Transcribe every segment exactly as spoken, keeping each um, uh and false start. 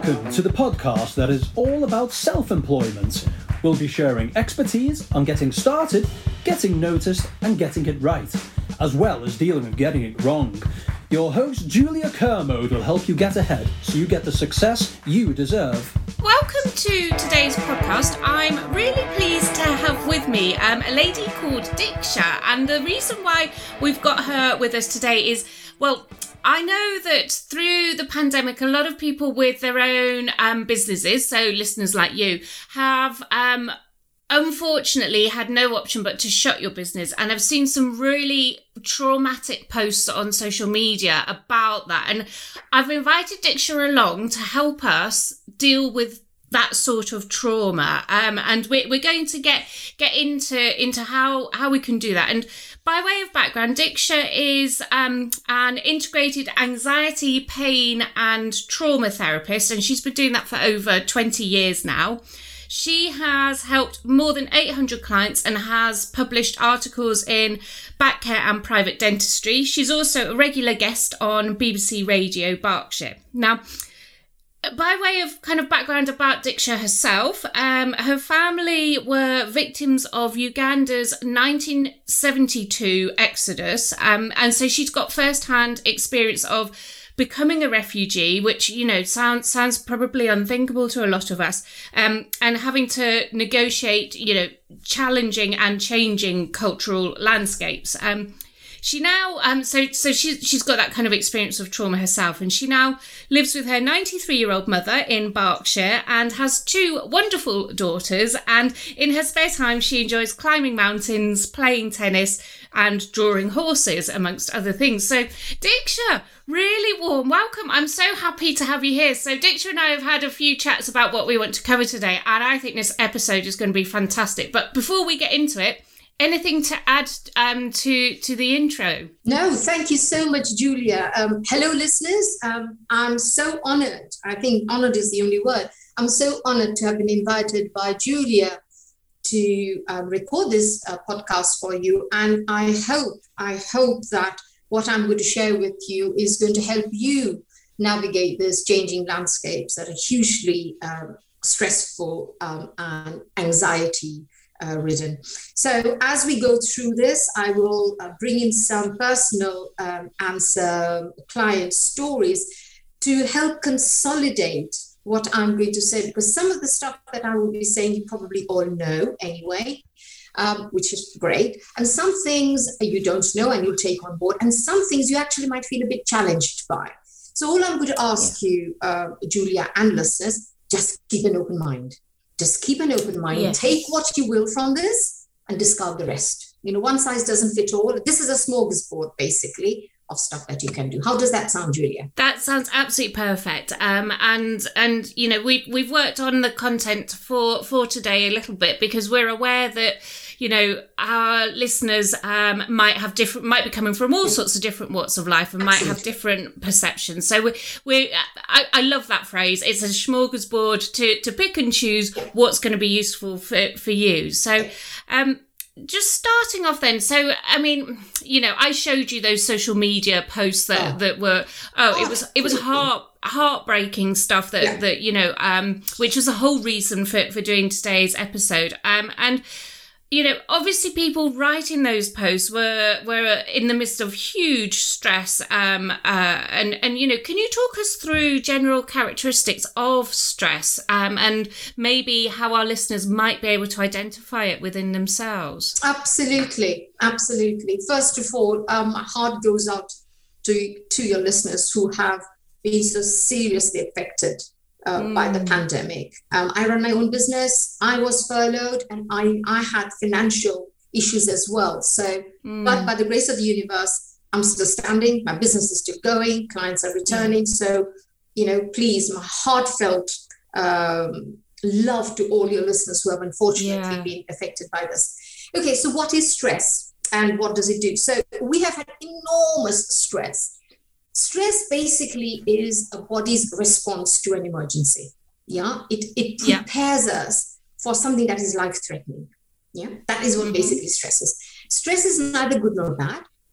Welcome to the podcast that is all about self-employment. We'll be sharing expertise on getting started, getting noticed, and getting it right, as well as dealing with getting it wrong. Your host, Julia Kermode, will help you get ahead so you get the success you deserve. Welcome to today's podcast. I'm really pleased to have with me um, a lady called Diksha, and the reason why we've got her with us today is, well, I know that through the pandemic, a lot of people with their own um, businesses, so listeners like you, have um, unfortunately had no option but to shut your business. And I've seen some really traumatic posts on social media about that. And I've invited Diksha along to help us deal with that sort of trauma. Um, and we're, we're going to get get into, into how, how we can do that. And by way of background, Diksha is um, an integrated anxiety, pain and trauma therapist, and she's been doing that for over twenty years now. She has helped more than eight hundred clients and has published articles in Back Care and Private Dentistry. She's also a regular guest on B B C Radio Berkshire. Now, by way of kind of background about Diksha herself, um, her family were victims of Uganda's nineteen seventy-two exodus. Um, and so she's got first-hand experience of becoming a refugee, which, you know, sounds sounds probably unthinkable to a lot of us, um, and having to negotiate, you know, challenging and changing cultural landscapes. Um, She now, um, so so she, she's got that kind of experience of trauma herself, and she now lives with her ninety-three-year-old mother in Berkshire and has two wonderful daughters. And in her spare time, she enjoys climbing mountains, playing tennis, and drawing horses, amongst other things. So, Diksha, really warm welcome. I'm so happy to have you here. So, Diksha and I have had a few chats about what we want to cover today, and I think this episode is going to be fantastic. But before we get into it, anything to add um, to, to the intro? No, thank you so much, Julia. Um, hello, listeners. Um, I'm so honoured. I think honoured is the only word. I'm so honoured to have been invited by Julia to uh, record this uh, podcast for you. And I hope, I hope that what I'm going to share with you is going to help you navigate these changing landscapes that are hugely um, stressful um, and anxiety Uh, ridden. So as we go through this, I will uh, bring in some personal um, and some client stories to help consolidate what I'm going to say, because some of the stuff that I will be saying you probably all know anyway, um, which is great. And some things you don't know and you'll take on board, and some things you actually might feel a bit challenged by. So all I'm going to ask yeah. you, uh, Julia and listeners, just keep an open mind. Just keep an open mind, yes. Take what you will from this and discard the rest. You know, one size doesn't fit all. This is a smorgasbord, basically, of stuff that you can do. How does that sound, Julia? That sounds absolutely perfect. Um, and, and you know, we've, we've worked on the content for, for today a little bit because we're aware that, you know, our listeners um, might have different, might be coming from all sorts of different walks of life and Absolutely. Might have different perceptions. So we, we, I, I love that phrase. It's a smorgasbord to to pick and choose what's going to be useful for for you. So, um, just starting off then. So, I mean, you know, I showed you those social media posts that oh. that were oh, oh, it was it was heart. heartbreaking stuff that yeah. that you know, um, which was the whole reason for for doing today's episode. Um, and. You know, obviously people writing those posts were were in the midst of huge stress. Um, uh, and, and, you know, can you talk us through general characteristics of stress um, and maybe how our listeners might be able to identify it within themselves? Absolutely. Absolutely. First of all, um, my heart goes out to, to your listeners who have been so seriously affected Uh, mm. by the pandemic. Um, I run my own business. I was furloughed and I, I had financial issues as well. So, mm. but by the grace of the universe, I'm still standing. My business is still going. Clients are returning. Mm. So, you know, please, my heartfelt um, love to all your listeners who have unfortunately yeah. been affected by this. Okay, so what is stress and what does it do? So we have had enormous stress. Stress basically is a body's response to an emergency. Yeah, it it prepares yeah. us for something that is life-threatening. Yeah, that is what mm-hmm. basically stress is. Stress is neither good nor bad.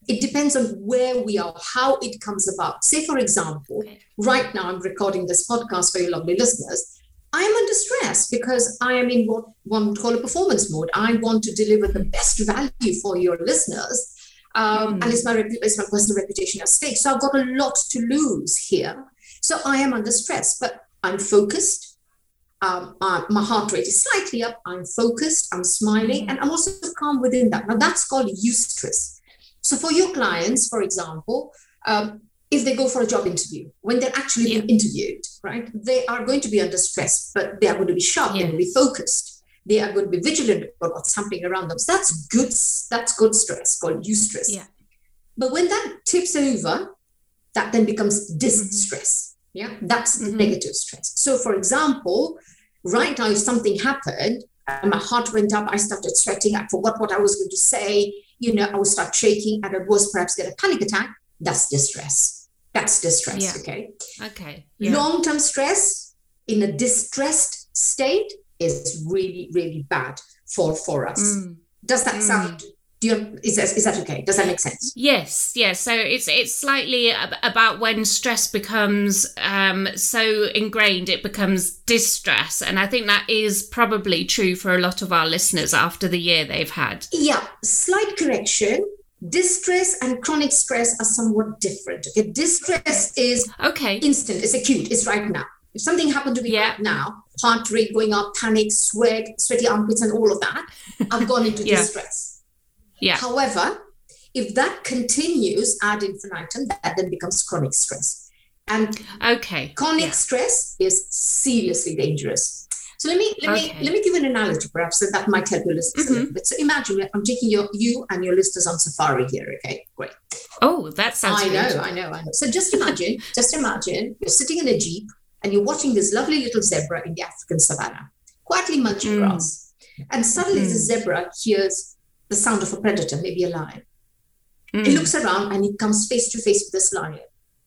it depends on where we are, how it comes about. Say, for example, okay. right now I'm recording this podcast for you lovely listeners. I am under stress because I am in what one would call a performance mode. I want to deliver the best value for your listeners. Um, mm. And it's my, it's my personal reputation at stake. So I've got a lot to lose here. So I am under stress, but I'm focused. Um, uh, my heart rate is slightly up. I'm focused. I'm smiling. Mm. And I'm also calm within that. Now, that's called eustress. So for your clients, for example, um, if they go for a job interview, when they're actually yeah. being interviewed, right, they are going to be under stress, but they are going to be sharp, yes. they're going to be focused. They are going to be vigilant about what's happening around them. So that's good, that's good stress, called eustress. Yeah. But when that tips over, that then becomes distress. Mm-hmm. Yeah, that's mm-hmm. negative stress. So for example, right now, if something happened, and my heart went up, I started sweating, I forgot what I was going to say, you know, I would start shaking, and at worst, perhaps get a panic attack. That's distress. That's distress, yeah. okay? Okay. Yeah. Long-term stress in a distressed state is really, really bad for, for us. Mm. Does that mm. sound, do you, is, that, is that okay? Does that make sense? Yes, yes. So it's it's slightly about when stress becomes um, so ingrained, it becomes distress. And I think that is probably true for a lot of our listeners after the year they've had. Yeah, slight correction. Distress and chronic stress are somewhat different. Okay, distress is okay. instant, it's acute, it's right now. If something happened to me yeah. right now, heart rate going up, panic, sweat, sweaty armpits, and all of that, I've gone into yeah. distress. Yeah. However, if that continues ad infinitum, that then becomes chronic stress. And okay. chronic yeah. stress is seriously dangerous. So let me let okay. me let me give an analogy, perhaps that, that might help your listeners mm-hmm. a little bit. So imagine I'm taking your you and your listeners on safari here. Okay, great. Oh, that sounds. I good. know, I know, I know. So just imagine, just imagine you're sitting in a jeep and you're watching this lovely little zebra in the African savannah, quietly munching mm. grass, and suddenly mm. the zebra hears the sound of a predator, maybe a lion. Mm. It looks around and it comes face to face with this lion.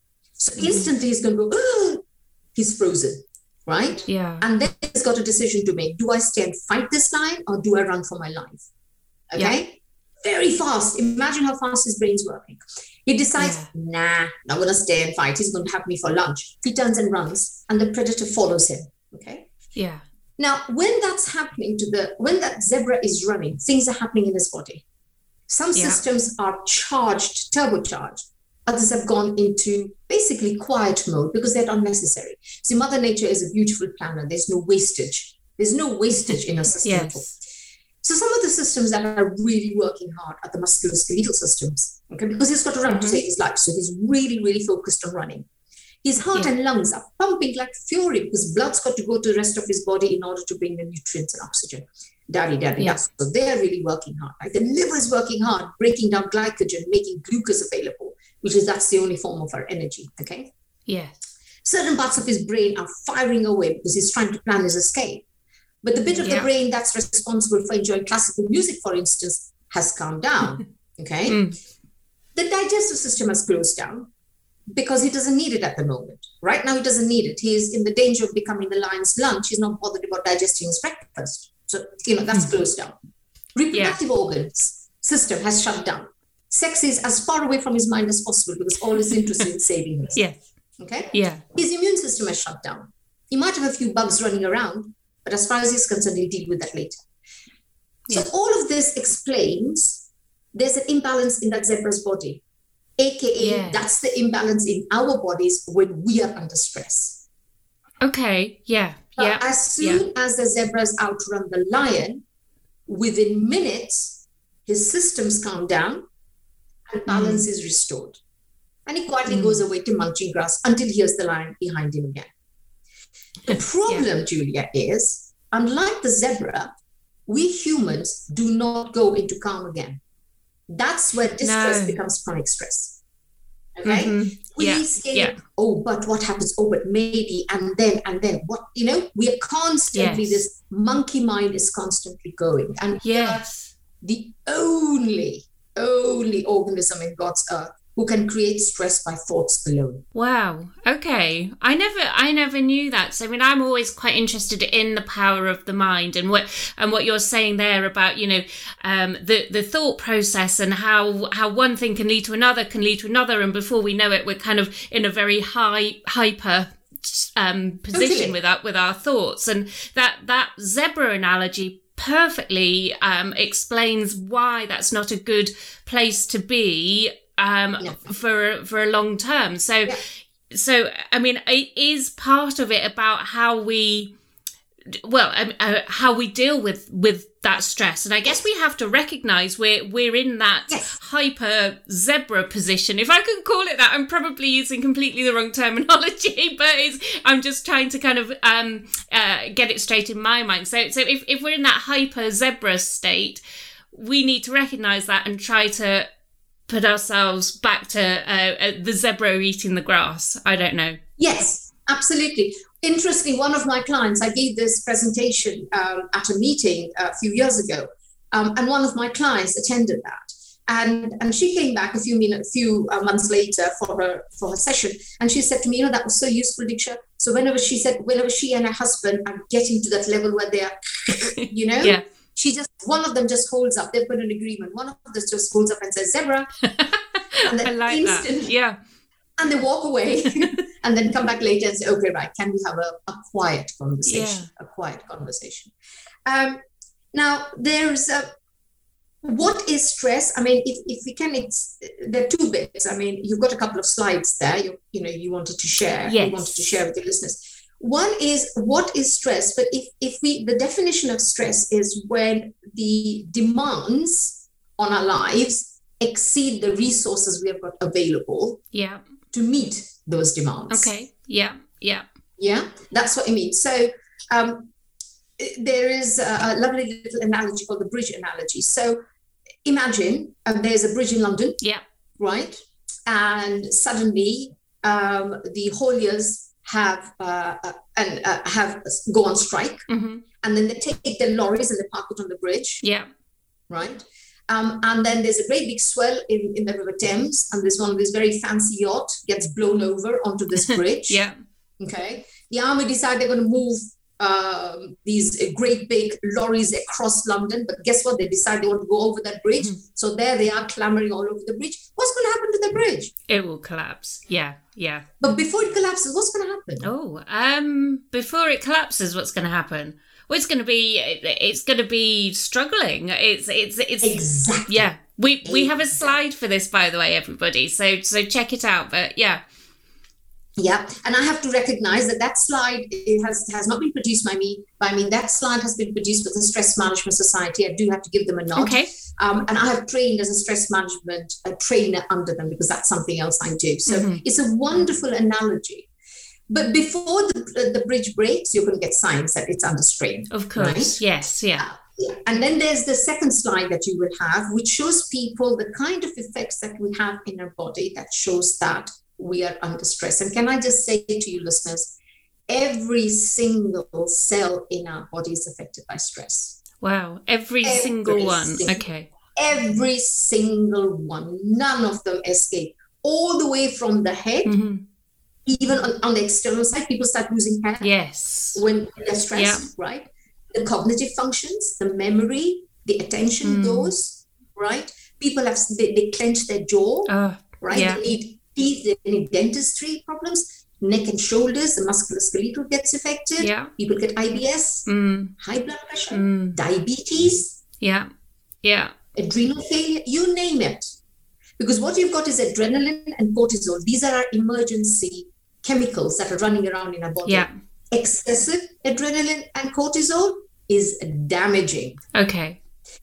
So mm. instantly he's going to go. Oh! He's frozen. Right? Yeah. And then he's got a decision to make. Do I stay and fight this lion or do I run for my life? Okay? Yeah. Very fast. Imagine how fast his brain's working. He decides, yeah. nah, not going to stay and fight. He's going to have me for lunch. He turns and runs and the predator follows him. Okay? Yeah. Now, when that's happening to the, when that zebra is running, things are happening in his body. Some yeah. systems are charged, turbocharged. Others have gone into basically quiet mode because they're unnecessary. See, Mother Nature is a beautiful planner. There's no wastage. There's no wastage in a system. Yes. So some of the systems that are really working hard are the musculoskeletal systems, okay? Because he's got to run mm-hmm. to save his life. So he's really, really focused on running. His heart yeah. and lungs are pumping like fury because blood's got to go to the rest of his body in order to bring the nutrients and oxygen. Daddy, daddy, yeah. So they're really working hard. Right? The liver is working hard, breaking down glycogen, making glucose available, which is that's the only form of our energy, okay? Yes. Certain parts of his brain are firing away because he's trying to plan his escape. But the bit of yeah. the brain that's responsible for enjoying classical music, for instance, has calmed down, okay? Mm. The digestive system has closed down because he doesn't need it at the moment. Right now, he doesn't need it. He is in the danger of becoming the lion's lunch. He's not bothered about digesting his breakfast. So, you know, that's mm. closed down. Reproductive yeah. organs system has shut down. Sex is as far away from his mind as possible because all is interested in saving himself. Yes. Okay? Yeah. His immune system has shut down. He might have a few bugs running around, but as far as he's concerned, he'll deal with that later. Yeah. So all of this explains there's an imbalance in that zebra's body, A K A yeah. that's the imbalance in our bodies when we are under stress. Okay, yeah. Yeah. Uh, as soon yeah. as the zebras outrun the lion, within minutes, his systems calm down and balance mm. is restored. And he quietly mm. goes away to munching grass until he hears the lion behind him again. The problem, yeah. Julia, is unlike the zebra, we humans do not go into calm again. That's where distress no. becomes chronic stress. Okay? Mm-hmm. We yeah. say, yeah. oh, but what happens? Oh, but maybe, and then, and then, what, you know, we are constantly, yes. this monkey mind is constantly going. And yes. the only, only organism in God's earth who can create stress by thoughts alone. Wow. Okay. I never I never knew that. So I mean, I'm always quite interested in the power of the mind and what and what you're saying there about, you know, um, the the thought process and how how one thing can lead to another, can lead to another, and before we know it, we're kind of in a very high hyper um, position Totally. with our with our thoughts. And that that zebra analogy perfectly um, explains why that's not a good place to be um, No. for for a long term. So, Yeah. so I mean, it is part of it about how we, well, um, uh, how we deal with with that stress. And I guess we have to recognise we're we're in that Yes. hyper zebra position, if I can call it that. I'm probably using completely the wrong terminology, but it's, I'm just trying to kind of um, uh, get it straight in my mind. So, so if, if we're in that hyper zebra state, we need to recognise that and try to put ourselves back to uh, uh, the zebra eating the grass. I don't know. Yes, absolutely. Interesting. One of my clients, I gave this presentation um, at a meeting a few years ago, um, and one of my clients attended that, and and she came back a few minutes, few uh, months later for her for her session, and she said to me, you know, that was so useful, Diksha. So whenever she said, whenever she and her husband are getting to that level where they are, you know, Yeah. she just one of them just holds up. They've got an agreement. One of them just holds up and says zebra, and I then like that. instantly, Yeah. and they walk away and then come back later and say, okay, right, can we have a, a quiet conversation, Yeah. a quiet conversation. Um, now, there's a, what is stress? I mean, if, if we can, it's, there are two bits. I mean, you've got a couple of slides there, you, you know, you wanted to share, Yes. you wanted to share with your listeners. One is, what is stress? But if, if we, the definition of stress is when the demands on our lives exceed the resources we have got available Yeah. to meet those demands. Okay. Yeah. Yeah. Yeah, that's what I mean. So um, there is a, a lovely little analogy called the bridge analogy. So imagine um, there's a bridge in London, Yeah. right? And suddenly um, the hauliers have uh, uh, and uh, have go on strike, Mm-hmm. and then they take their lorries and they park it on the bridge, Yeah. right? Um, and then there's a great big swell in, in the River Thames, and this one of these very fancy yacht gets blown over onto this bridge. Yeah. Okay. The army decide they're going to move um, these uh, great big lorries across London, but guess what? They decide they want to go over that bridge. Mm-hmm. So there they are clamoring all over the bridge. What's going to happen to the bridge? It will collapse. Yeah. Yeah. But before it collapses, what's going to happen? Oh, um, before it collapses, what's going to happen? Well, it's going to be, it's going to be struggling. It's, it's, it's, Exactly. yeah. We, we have a slide for this, by the way, everybody. So, so check it out. But yeah. Yeah, and I have to recognize that that slide it has has not been produced by me. By me, that slide has been produced with the Stress Management Society. I do have to give them a nod. Okay. Um, and I have trained as a stress management a trainer under them because that's something else I do. So Mm-hmm. it's a wonderful analogy. But before the the bridge breaks, you're going to get signs that it's under strain. Of course. Right? Yes. Yeah. Yeah. And then there's the second slide that you will have, which shows people the kind of effects that we have in our body that shows that we are under stress. And can I just say to you listeners, every single cell in our body is affected by stress. Wow. Every, Every single one. single- Okay. Every single one, none of them escape. All the way from the head, Mm-hmm. even on, on the external side, people start losing hair Yes. when they're stressed, right? The cognitive functions, the memory, the attention Mm. goes, right? People have, they, they clench their jaw, Oh, right? yeah. They need teeth, they need dentistry problems, neck and shoulders, the musculoskeletal gets affected. Yeah. People get I B S, Mm. high blood pressure, Mm. diabetes, Yeah. Yeah. adrenal failure, you name it. Because what you've got is adrenaline and cortisol. These are our emergency chemicals that are running around in our body. Yeah. Excessive adrenaline and cortisol is damaging. Okay.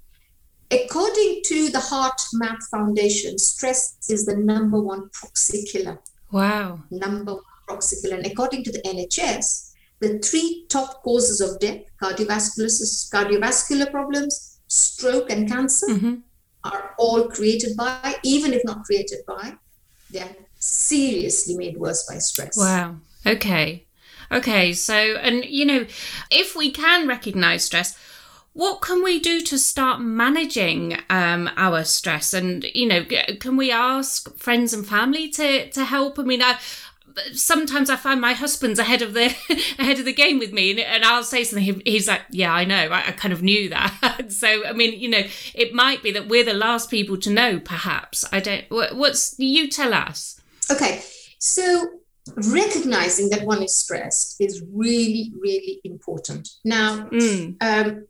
According to the Heart Math Foundation, stress is the number one proxy killer. Wow. Number one proxy killer. And according to the N H S, the three top causes of death, cardiovascular, cardiovascular problems, stroke, and cancer, Mm-hmm. are all created by, even if not created by, they're seriously made worse by stress. Wow. Okay. Okay. So, and you know, if we can recognize stress, what can we do to start managing um, our stress? And, you know, can we ask friends and family to, to help? I mean, I, sometimes I find my husband's ahead of the ahead of the game with me, and, and I'll say something. He's like, "Yeah, I know. I, I kind of knew that." So, I mean, you know, it might be that we're the last people to know. Perhaps I don't. What, what's you tell us? Okay, so recognizing that one is stressed is really, really important. Now, mm. um,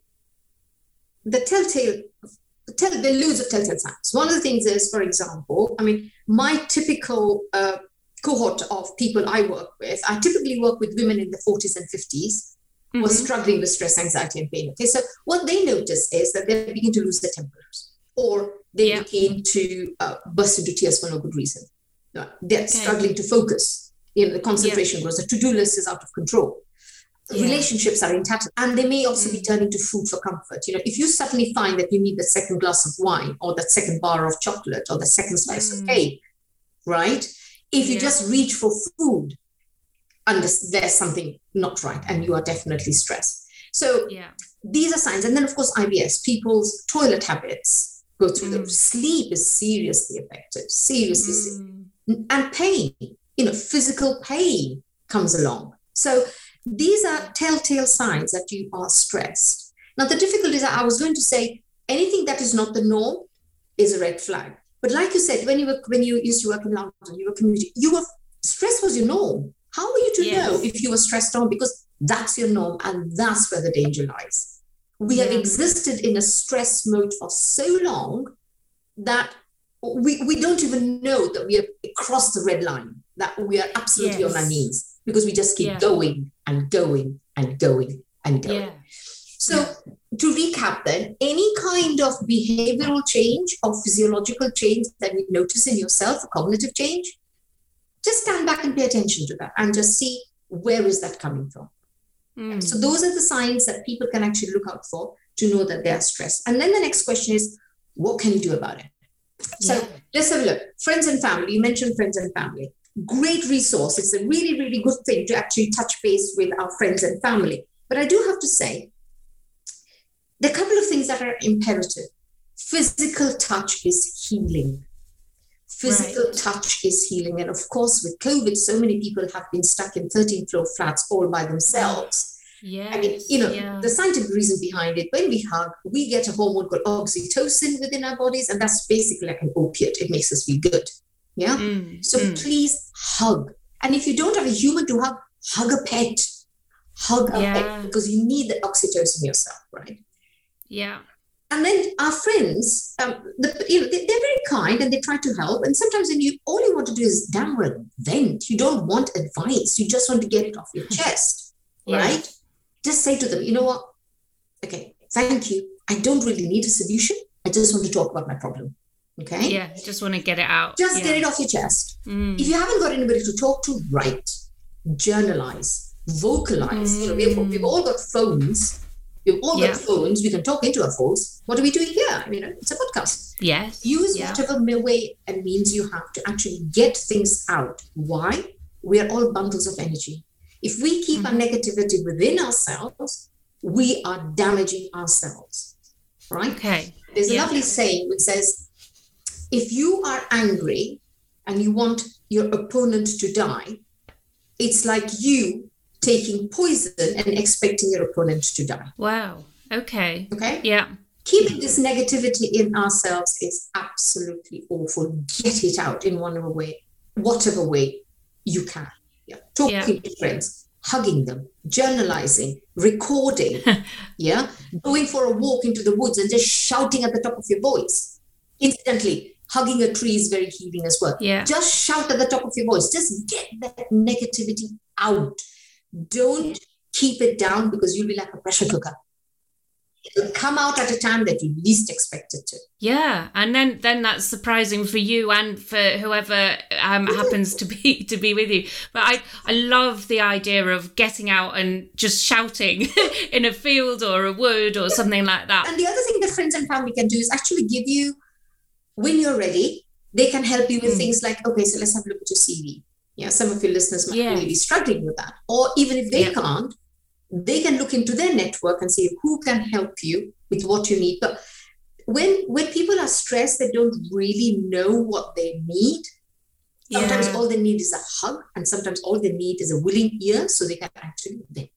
the telltale. Tell, there are loads of telltale signs. One of the things is, for example, I mean, my typical uh, cohort of people I work with, I typically work with women in the forties and fifties mm-hmm. who are struggling with stress, anxiety, and pain. Okay, so what they notice is that they begin to lose their tempers, or they yeah. begin to uh, burst into tears for no good reason. They're okay. struggling to focus. You know, the concentration yeah. grows. The to-do list is out of control. Yeah. Relationships are in tatters, and they may also mm. be turning to food for comfort. You know, if you suddenly find that you need the second glass of wine, or that second bar of chocolate, or the second slice mm. of cake, right? If you yeah. just reach for food, and there's something not right, and you are definitely stressed. So yeah. these are signs. And then, of course, I B S, people's toilet habits go through mm. them. Sleep is seriously affected, seriously. Mm. And pain, you know, physical pain comes along. So these are telltale signs that you are stressed. Now, the difficulty is, I was going to say, anything that is not the norm is a red flag. But like you said, when you were when you used to work in London, you were commuting, you were stress was your norm. How were you to yes. know if you were stressed on? Because that's your norm, and that's where the danger lies. We yeah. have existed in a stress mode for so long that we, we don't even know that we have crossed the red line, that we are absolutely yes. on our knees, because we just keep yeah. going and going and going and going. Yeah. So yeah. to recap then, any kind of behavioral change or physiological change that you notice in yourself, a cognitive change, just stand back and pay attention to that and just see where is that coming from. Mm. So those are the signs that people can actually look out for to know that they are stressed. And then the next question is, what can you do about it? So yeah. let's have a look. Friends and family, you mentioned friends and family. Great resource. It's a really, really good thing to actually touch base with our friends and family. But I do have to say, there are a couple of things that are imperative. Physical touch is healing. Physical right. touch is healing. And of course, with COVID, so many people have been stuck in thirteen floor flats all by themselves. Yes, I mean, you know, yeah. the scientific reason behind it, when we hug, we get a hormone called oxytocin within our bodies, and that's basically like an opiate. It makes us feel good. Yeah. Mm, so mm. please hug. And if you don't have a human to hug, hug a pet. Hug a yeah. pet, because you need the oxytocin yourself, right? Yeah. And then our friends, um, the, you know, they, they're very kind and they try to help. And sometimes when you all you want to do is damn well vent. You don't want advice. You just want to get it off your chest, yeah. right? Just say to them, you know what? Okay, thank you. I don't really need a solution. I just want to talk about my problem. Okay? Yeah, just want to get it out. Just yeah. get it off your chest. Mm. If you haven't got anybody to talk to, write, journalize, vocalize. Mm. You know, we've, we've all got phones. We've all yeah. got phones. We can talk into our phones. What are we doing here? I mean, it's a podcast. Yes. Use yeah. whatever way and means you have to actually get things out. Why? We are all bundles of energy. If we keep mm-hmm. our negativity within ourselves, we are damaging ourselves, right? Okay. There's yeah. a lovely saying which says, if you are angry and you want your opponent to die, it's like you taking poison and expecting your opponent to die. Wow. Okay. Okay? Yeah. Keeping this negativity in ourselves is absolutely awful. Get it out in whatever way, whatever way you can. Yeah. Talking yeah. to friends, hugging them, journalizing, recording, yeah, going for a walk into the woods and just shouting at the top of your voice. Instantly, hugging a tree is very healing as well. Yeah. Just shout at the top of your voice. Just get that negativity out. Don't keep it down, because you'll be like a pressure cooker. It'll come out at a time that you least expect it to. Yeah, and then then that's surprising for you and for whoever um, happens to be to be with you. But I I love the idea of getting out and just shouting in a field or a wood or something like that. And the other thing that friends and family can do is actually give you, when you're ready, they can help you with mm. things like, okay, so let's have a look at your C V. Yeah, some of your listeners might yeah. really be struggling with that. Or even if they yeah. can't, they can look into their network and see who can help you with what you need. But when when people are stressed, they don't really know what they need. Sometimes yeah. all they need is a hug, and sometimes all they need is a willing ear so they can actually vent.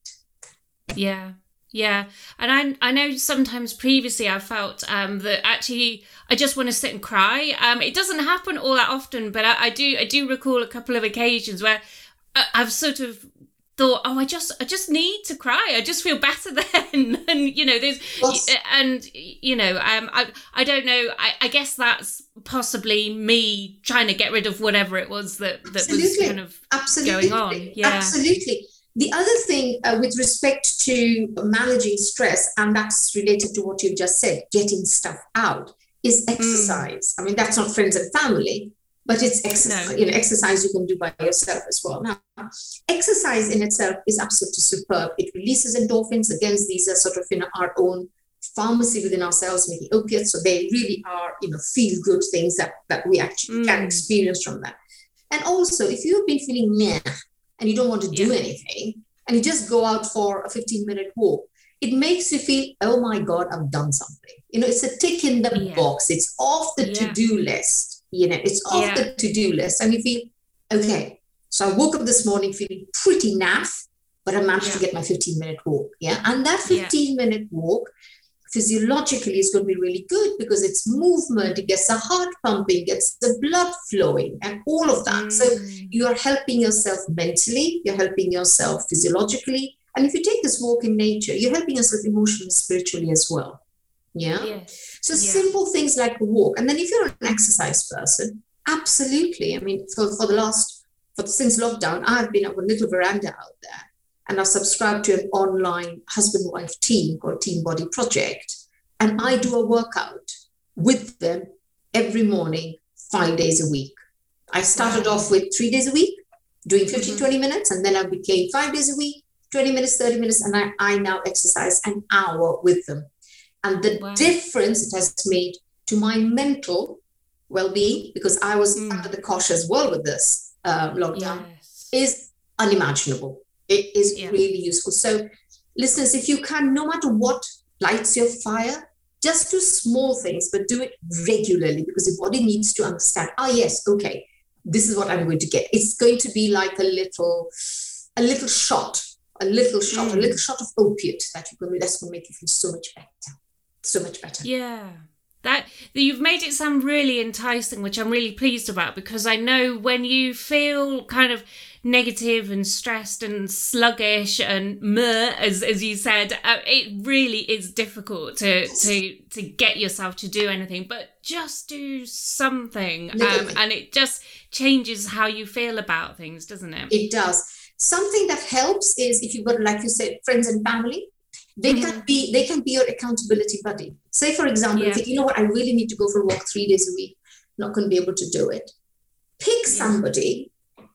Yeah. Yeah. And I I know sometimes previously I felt um, that actually I just want to sit and cry. Um, it doesn't happen all that often, but I, I do I do recall a couple of occasions where I, I've sort of thought, oh, I just I just need to cry. I just feel better then. And, you know, there's yes. and, you know, um, I, I don't know. I, I guess that's possibly me trying to get rid of whatever it was that, that was kind of Absolutely. going on. Yeah. Absolutely. The other thing uh, with respect to managing stress, and that's related to what you just said, getting stuff out, is exercise. Mm. I mean, that's not friends and family, but it's exercise. No. You know, exercise you can do by yourself as well. Now, exercise in itself is absolutely superb. It releases endorphins. Again, these are sort of, you know, our own pharmacy within ourselves, making opiates. So they really are, you know, feel good things that, that we actually mm. can experience from that. And also, if you've been feeling meh, and you don't want to do yeah. anything, and you just go out for a fifteen minute walk, it makes you feel, oh my God, I've done something. You know, it's a tick in the yeah. box. It's off the yeah. to-do list. You know, it's off yeah. the to-do list. And you feel, okay, so I woke up this morning feeling pretty naff, but I managed yeah. to get my fifteen minute walk. Yeah. And that fifteen minute walk physiologically is going to be really good because it's movement, it gets the heart pumping, gets the blood flowing, and all of that. Mm. So you are helping yourself mentally, you're helping yourself physiologically. And if you take this walk in nature, you're helping yourself emotionally, spiritually as well. Yeah. Yes. So yeah. simple things like a walk. And then if you're an exercise person, absolutely. I mean, for, for the last, for since lockdown, I've been up a little veranda out there. And I subscribe to an online husband-wife team called Team Body Project. And I do a workout with them every morning, five days a week. I started wow. off with three days a week, doing fifteen, mm-hmm. twenty minutes. And then I became five days a week, twenty minutes, thirty minutes. And I, I now exercise an hour with them. And the wow. difference it has made to my mental well-being, because I was mm. under the cosh as well with this uh, lockdown, yes. is unimaginable. It is yeah. really useful. So listeners, if you can, no matter what lights your fire, just do small things, but do it regularly because the body needs to understand, oh yes, okay, this is what I'm going to get. It's going to be like a little, a little shot, a little shot, mm. a little shot of opiate that you're going to, that's going to make you feel so much better, so much better. Yeah. That you've made it sound really enticing, which I'm really pleased about, because I know when you feel kind of negative and stressed and sluggish and meh, as as you said, uh, it really is difficult to to to get yourself to do anything, but just do something, um, and it just changes how you feel about things, doesn't it? It does. Something that helps is if you've got, like you said, friends and family. They mm-hmm. can be they can be your accountability buddy. Say, for example, yeah. if you know what, I really need to go for a walk three days a week, not going to be able to do it. Pick yeah. somebody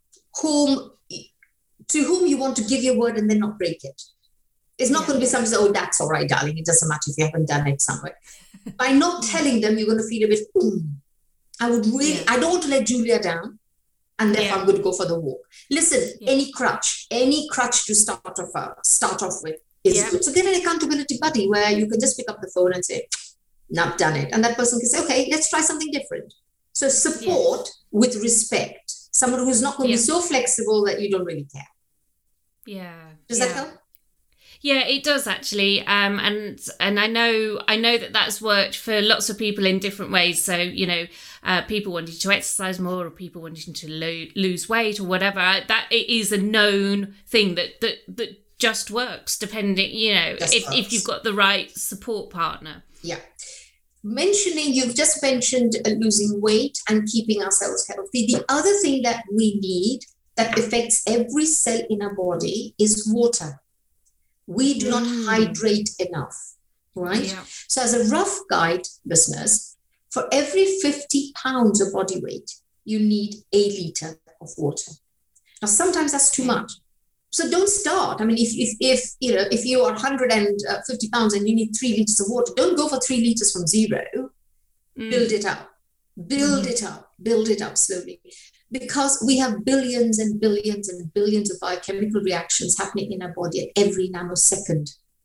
whom to whom you want to give your word and then not break it. It's not yeah. going to be somebody who says, oh, that's all right, darling. It doesn't matter if you haven't done it somewhere. By not telling them, you're going to feel a bit, hmm, I would really, yeah. I don't want to let Julia down. And therefore, yeah. I'm going to go for the walk. Listen, yeah. any crutch, any crutch to start off, uh, start off with. Is yeah. good. So get an accountability buddy where you can just pick up the phone and say, no, I've done it. And that person can say, okay, let's try something different. So support yeah. with respect. Someone who's not going to yeah. be so flexible that you don't really care. Yeah. Does yeah. that help? Yeah, it does actually. Um, and and I know I know that that's worked for lots of people in different ways. So, you know, uh, people wanting to exercise more or people wanting to lo- lose weight or whatever. That it is a known thing that that that just works depending, you know, if, if you've got the right support partner. Yeah. Mentioning, you've just mentioned uh, losing weight and keeping ourselves healthy. The other thing that we need that affects every cell in our body is water. We do mm. not hydrate enough, right? Yeah. So as a rough guide, listeners, for every fifty pounds of body weight, you need a litre of water. Now, sometimes that's too much. So don't start. I mean, if if if you know if you are one hundred fifty pounds and you need three liters of water, don't go for three liters from zero. Mm. Build it up, build mm. it up, build it up slowly, because we have billions and billions and billions of biochemical reactions happening in our body at every nanosecond.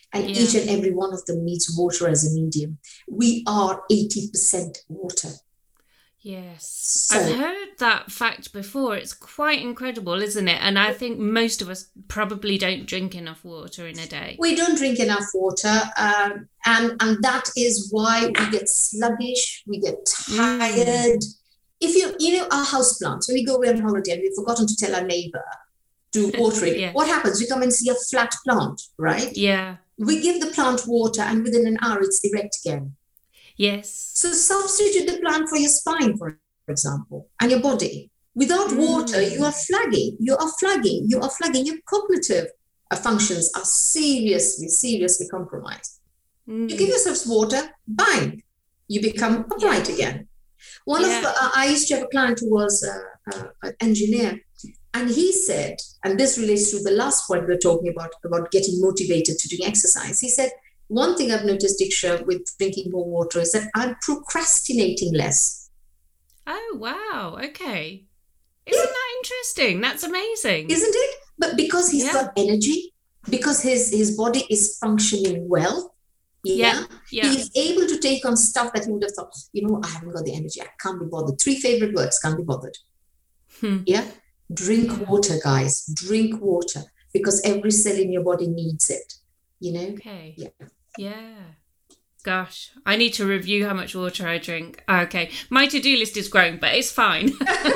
And Yeah. each and every one of them needs water as a medium. We are eighty percent water. Yes. So- I've heard that fact before. It's quite incredible, isn't it? And I think most of us probably don't drink enough water in a day. We don't drink enough water, um, and, and that is why we get sluggish, we get tired. If you, you know, our houseplants, when we go away on holiday and we've forgotten to tell our neighbor to water it, Yeah. what happens? We come and see a flat plant, right? Yeah. We give the plant water and within an hour it's erect again. Yes. So substitute the plant for your spine, for example, and your body. Without water, you are flagging. You are flagging. You are flagging. Your cognitive uh, functions are seriously, seriously compromised. Mm. You give yourselves water, bang, you become upright again. One Yeah. of the, uh, I used to have a client who was uh, uh, an engineer, and he said, and this relates to the last point we were talking about, about getting motivated to doing exercise. He said, one thing I've noticed, Diksha, with drinking more water is that I'm procrastinating less. Oh, wow. Okay. Isn't that interesting? That's amazing. Isn't it? But because he's Yeah. got energy, because his, his body is functioning well, yeah, Yeah. he's able to take on stuff that he would have thought, you know, I haven't got the energy. I can't be bothered. Three favorite words, can't be bothered. Hmm. Yeah. Drink water, guys. Drink water because every cell in your body needs it. You know? Okay. Yeah. Yeah. Gosh, I need to review how much water I drink. Okay. My to-do list is growing, but it's fine.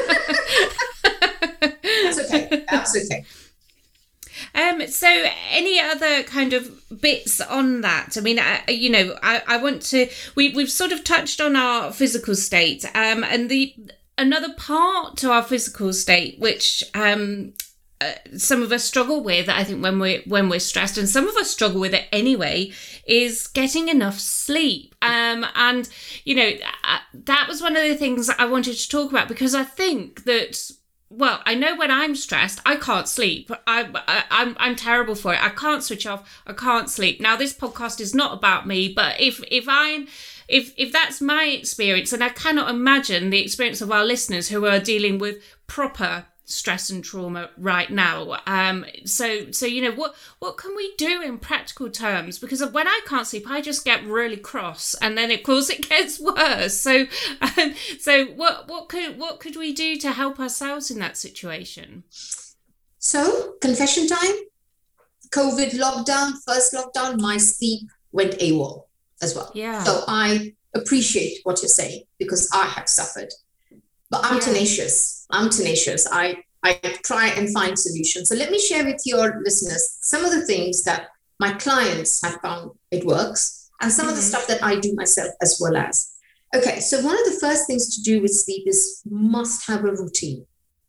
That's okay. That's okay. Um, so any other kind of bits on that? I mean, I, you know, I, I want to, we, we've sort of touched on our physical state, um, and the, another part to our physical state, which, um, uh, some of us struggle with, I think, when we're, when we're stressed, and some of us struggle with it anyway, is getting enough sleep. Um, and, you know, uh, that was one of the things I wanted to talk about, because I think that, well, I know when I'm stressed, I can't sleep. I, I, I'm I'm terrible for it. I can't switch off. I can't sleep. Now, this podcast is not about me, but if if I'm if if that's my experience, and I cannot imagine the experience of our listeners who are dealing with proper stress and trauma right now. Um, so so you know, what what can we do in practical terms? Because when I can't sleep, I just get really cross, and then of course it gets worse. So um, so what what could what could we do to help ourselves in that situation? So, confession time. COVID lockdown, first lockdown, my sleep went AWOL as well. Yeah. So I appreciate what you're saying because I have suffered. But I'm Yeah. tenacious. I'm tenacious. I, I try and find solutions. So let me share with your listeners some of the things that my clients have found it works and some of the Mhm. stuff that I do myself as well as. Okay, so one of the first things to do with sleep is must have a routine.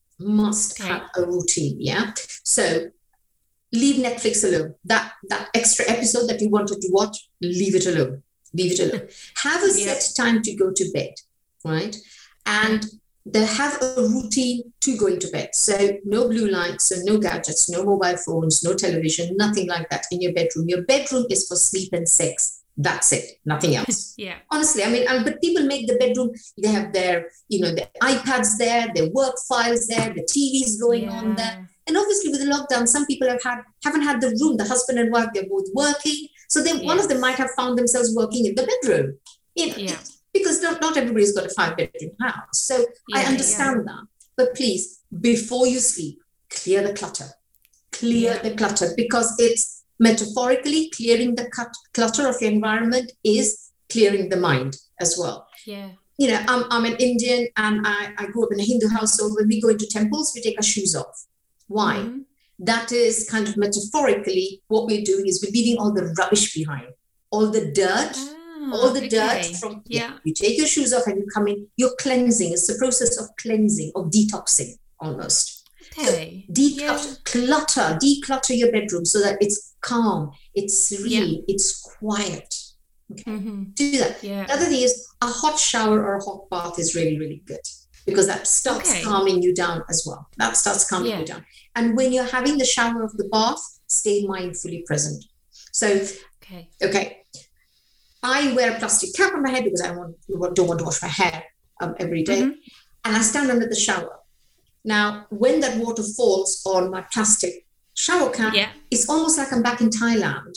Must Okay. have a routine, yeah? So leave Netflix alone. That that extra episode that you wanted to watch, leave it alone. Leave it alone. Have a Yeah. set time to go to bed, right? And they have a routine to going to bed. So no blue light, so no gadgets, no mobile phones, no television, nothing like that in your bedroom. Your bedroom is for sleep and sex. That's it, nothing else. Yeah. Honestly, I mean, um, but people make the bedroom, they have their, you know, their iPads there, their work files there, the T Vs going on there. And obviously with the lockdown, some people have had, haven't had the room, the husband and wife, they're both working. So then one of them Yes. might have found themselves working in the bedroom, you know, Yeah. because not, not everybody's got a five bedroom house. So I Yeah, understand that. But please, before you sleep, clear the clutter. Clear Yeah. the clutter because it's metaphorically clearing the cut, clutter of your environment is clearing the mind as well. Yeah. You know, I'm, I'm an Indian and I, I grew up in a Hindu household. When we go into temples, we take our shoes off. Why? Mhm. That is kind of metaphorically what we're doing is we're leaving all the rubbish behind, all the dirt, Ah, all the okay. dirt from, Yeah. you take your shoes off and you come in, you're cleansing. It's the process of cleansing, of detoxing almost. Okay. Declutter, clutter, declutter your bedroom so that it's calm, it's serene, it's quiet. Okay, Mm-hmm. do that. Yeah. The other thing is a hot shower or a hot bath is really, really good because that starts Okay. calming you down as well. That starts calming Yeah. you down. And when you're having the shower of the bath, stay mindfully present. So, Okay. okay, I wear a plastic cap on my head because I want, don't want to wash my hair um, every day. Mhm. And I stand under the shower. Now, when that water falls on my plastic shower cap, Yeah. it's almost like I'm back in Thailand.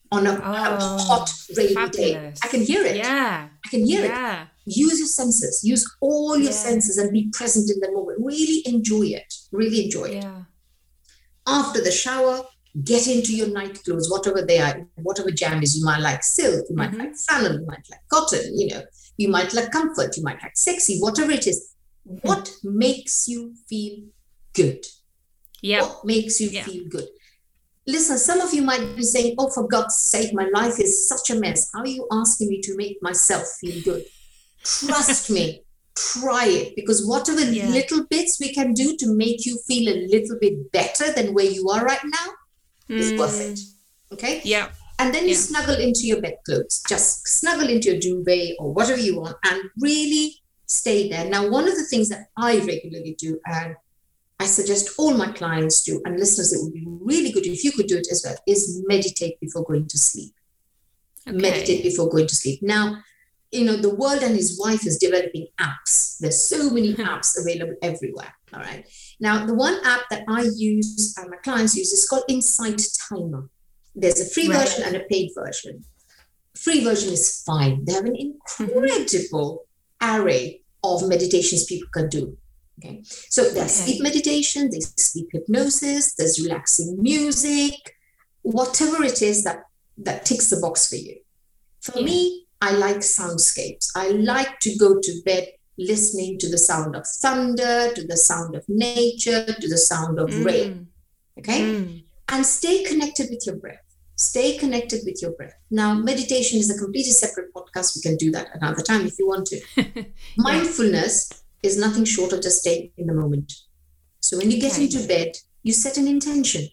on a, Oh, a hot, rainy day. fabulous. I can hear it. Yeah. I can hear Yeah. it. Use your senses. Use all your Yeah. senses and be present in the moment. Really enjoy it. Really enjoy it. Yeah. After the shower, get into your night clothes, whatever they are, whatever jammies you might like, silk, you might Mhm. like flannel, you might like cotton, you know, you might like comfort, you might like sexy, whatever it is. What makes you feel good? Yeah. What makes you Yeah. feel good? Listen, some of you might be saying, oh, for God's sake, my life is such a mess. How are you asking me to make myself feel good? Trust me, try it, because whatever Yeah. little bits we can do to make you feel a little bit better than where you are right now is Mm. worth it. Okay? Yeah. And then you Yeah. snuggle into your bedclothes. Just snuggle into your duvet or whatever you want and really stay there. Now, one of the things that I regularly do, and I suggest all my clients do, and listeners, it would be really good if you could do it as well, is meditate before going to sleep. Okay. Meditate before going to sleep. Now, you know, the world and his wife is developing apps. There's so many apps available everywhere. All right. Now, the one app that I use and my clients use is called Insight Timer. There's a free Right. version and a paid version. Free version is fine. They have an incredible array of meditations people can do. Okay. So there's Okay. sleep meditation, there's sleep hypnosis, there's relaxing music, whatever it is that, that ticks the box for you. For Yeah. me, I like soundscapes. I like to go to bed listening to the sound of thunder, to the sound of nature, to the sound of rain. Mm. Okay. Mm. And stay connected with your breath. Stay connected with your breath. Now, meditation is a completely separate podcast. We can do that another time if you want to. Mindfulness is nothing short of just staying in the moment. So when you get Okay. into bed, you set an intention.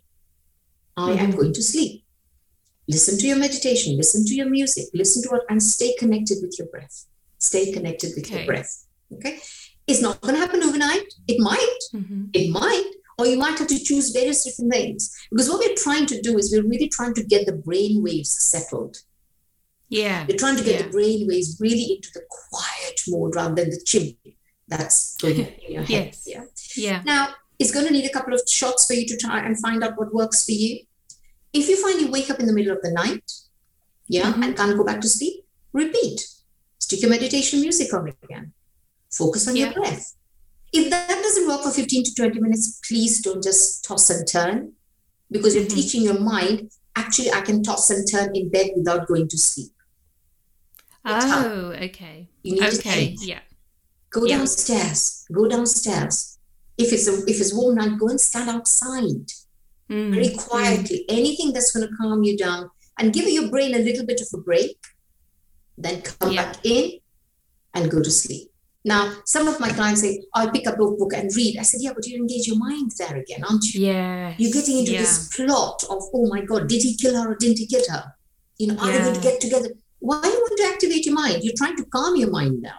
I am Mhm. going to sleep. Listen to your meditation, listen to your music, listen to what, and stay connected with your breath. Stay connected with Okay. your breath. Okay. It's not going to happen overnight. It might. Mhm. It might. Or you might have to choose various different things. Because what we're trying to do is we're really trying to get the brain waves settled. Yeah. We're trying to get Yeah. the brain waves really into the quiet mode rather than the chimney that's going on in your head. Yes. Yeah. Yeah. Now, it's going to need a couple of shots for you to try and find out what works for you. If you find you wake up in the middle of the night, yeah, Mhm. and can't go back to sleep, repeat. Stick your meditation music on again. Focus on Yeah. your breath. If that doesn't work for fifteen to twenty minutes, please don't just toss and turn, because you're Mhm. teaching your mind, actually, I can toss and turn in bed without going to sleep. It's hard. Oh, okay. You need to Okay. think. Yeah. Go Yeah. downstairs. Go downstairs. If it's a if it's warm night, go and stand outside Mm. very Mm. quietly. Anything that's going to calm you down and give your brain a little bit of a break. Then come Yeah. back in and go to sleep. Now, some of my clients say, I'll pick up a book and read. I said, yeah, but you engage your mind there again, aren't you? Yes. You're getting into yeah. this plot of, oh my God, did he kill her or didn't he get her? You know, are they going to Yeah. get together? Why do you want to activate your mind? You're trying to calm your mind now.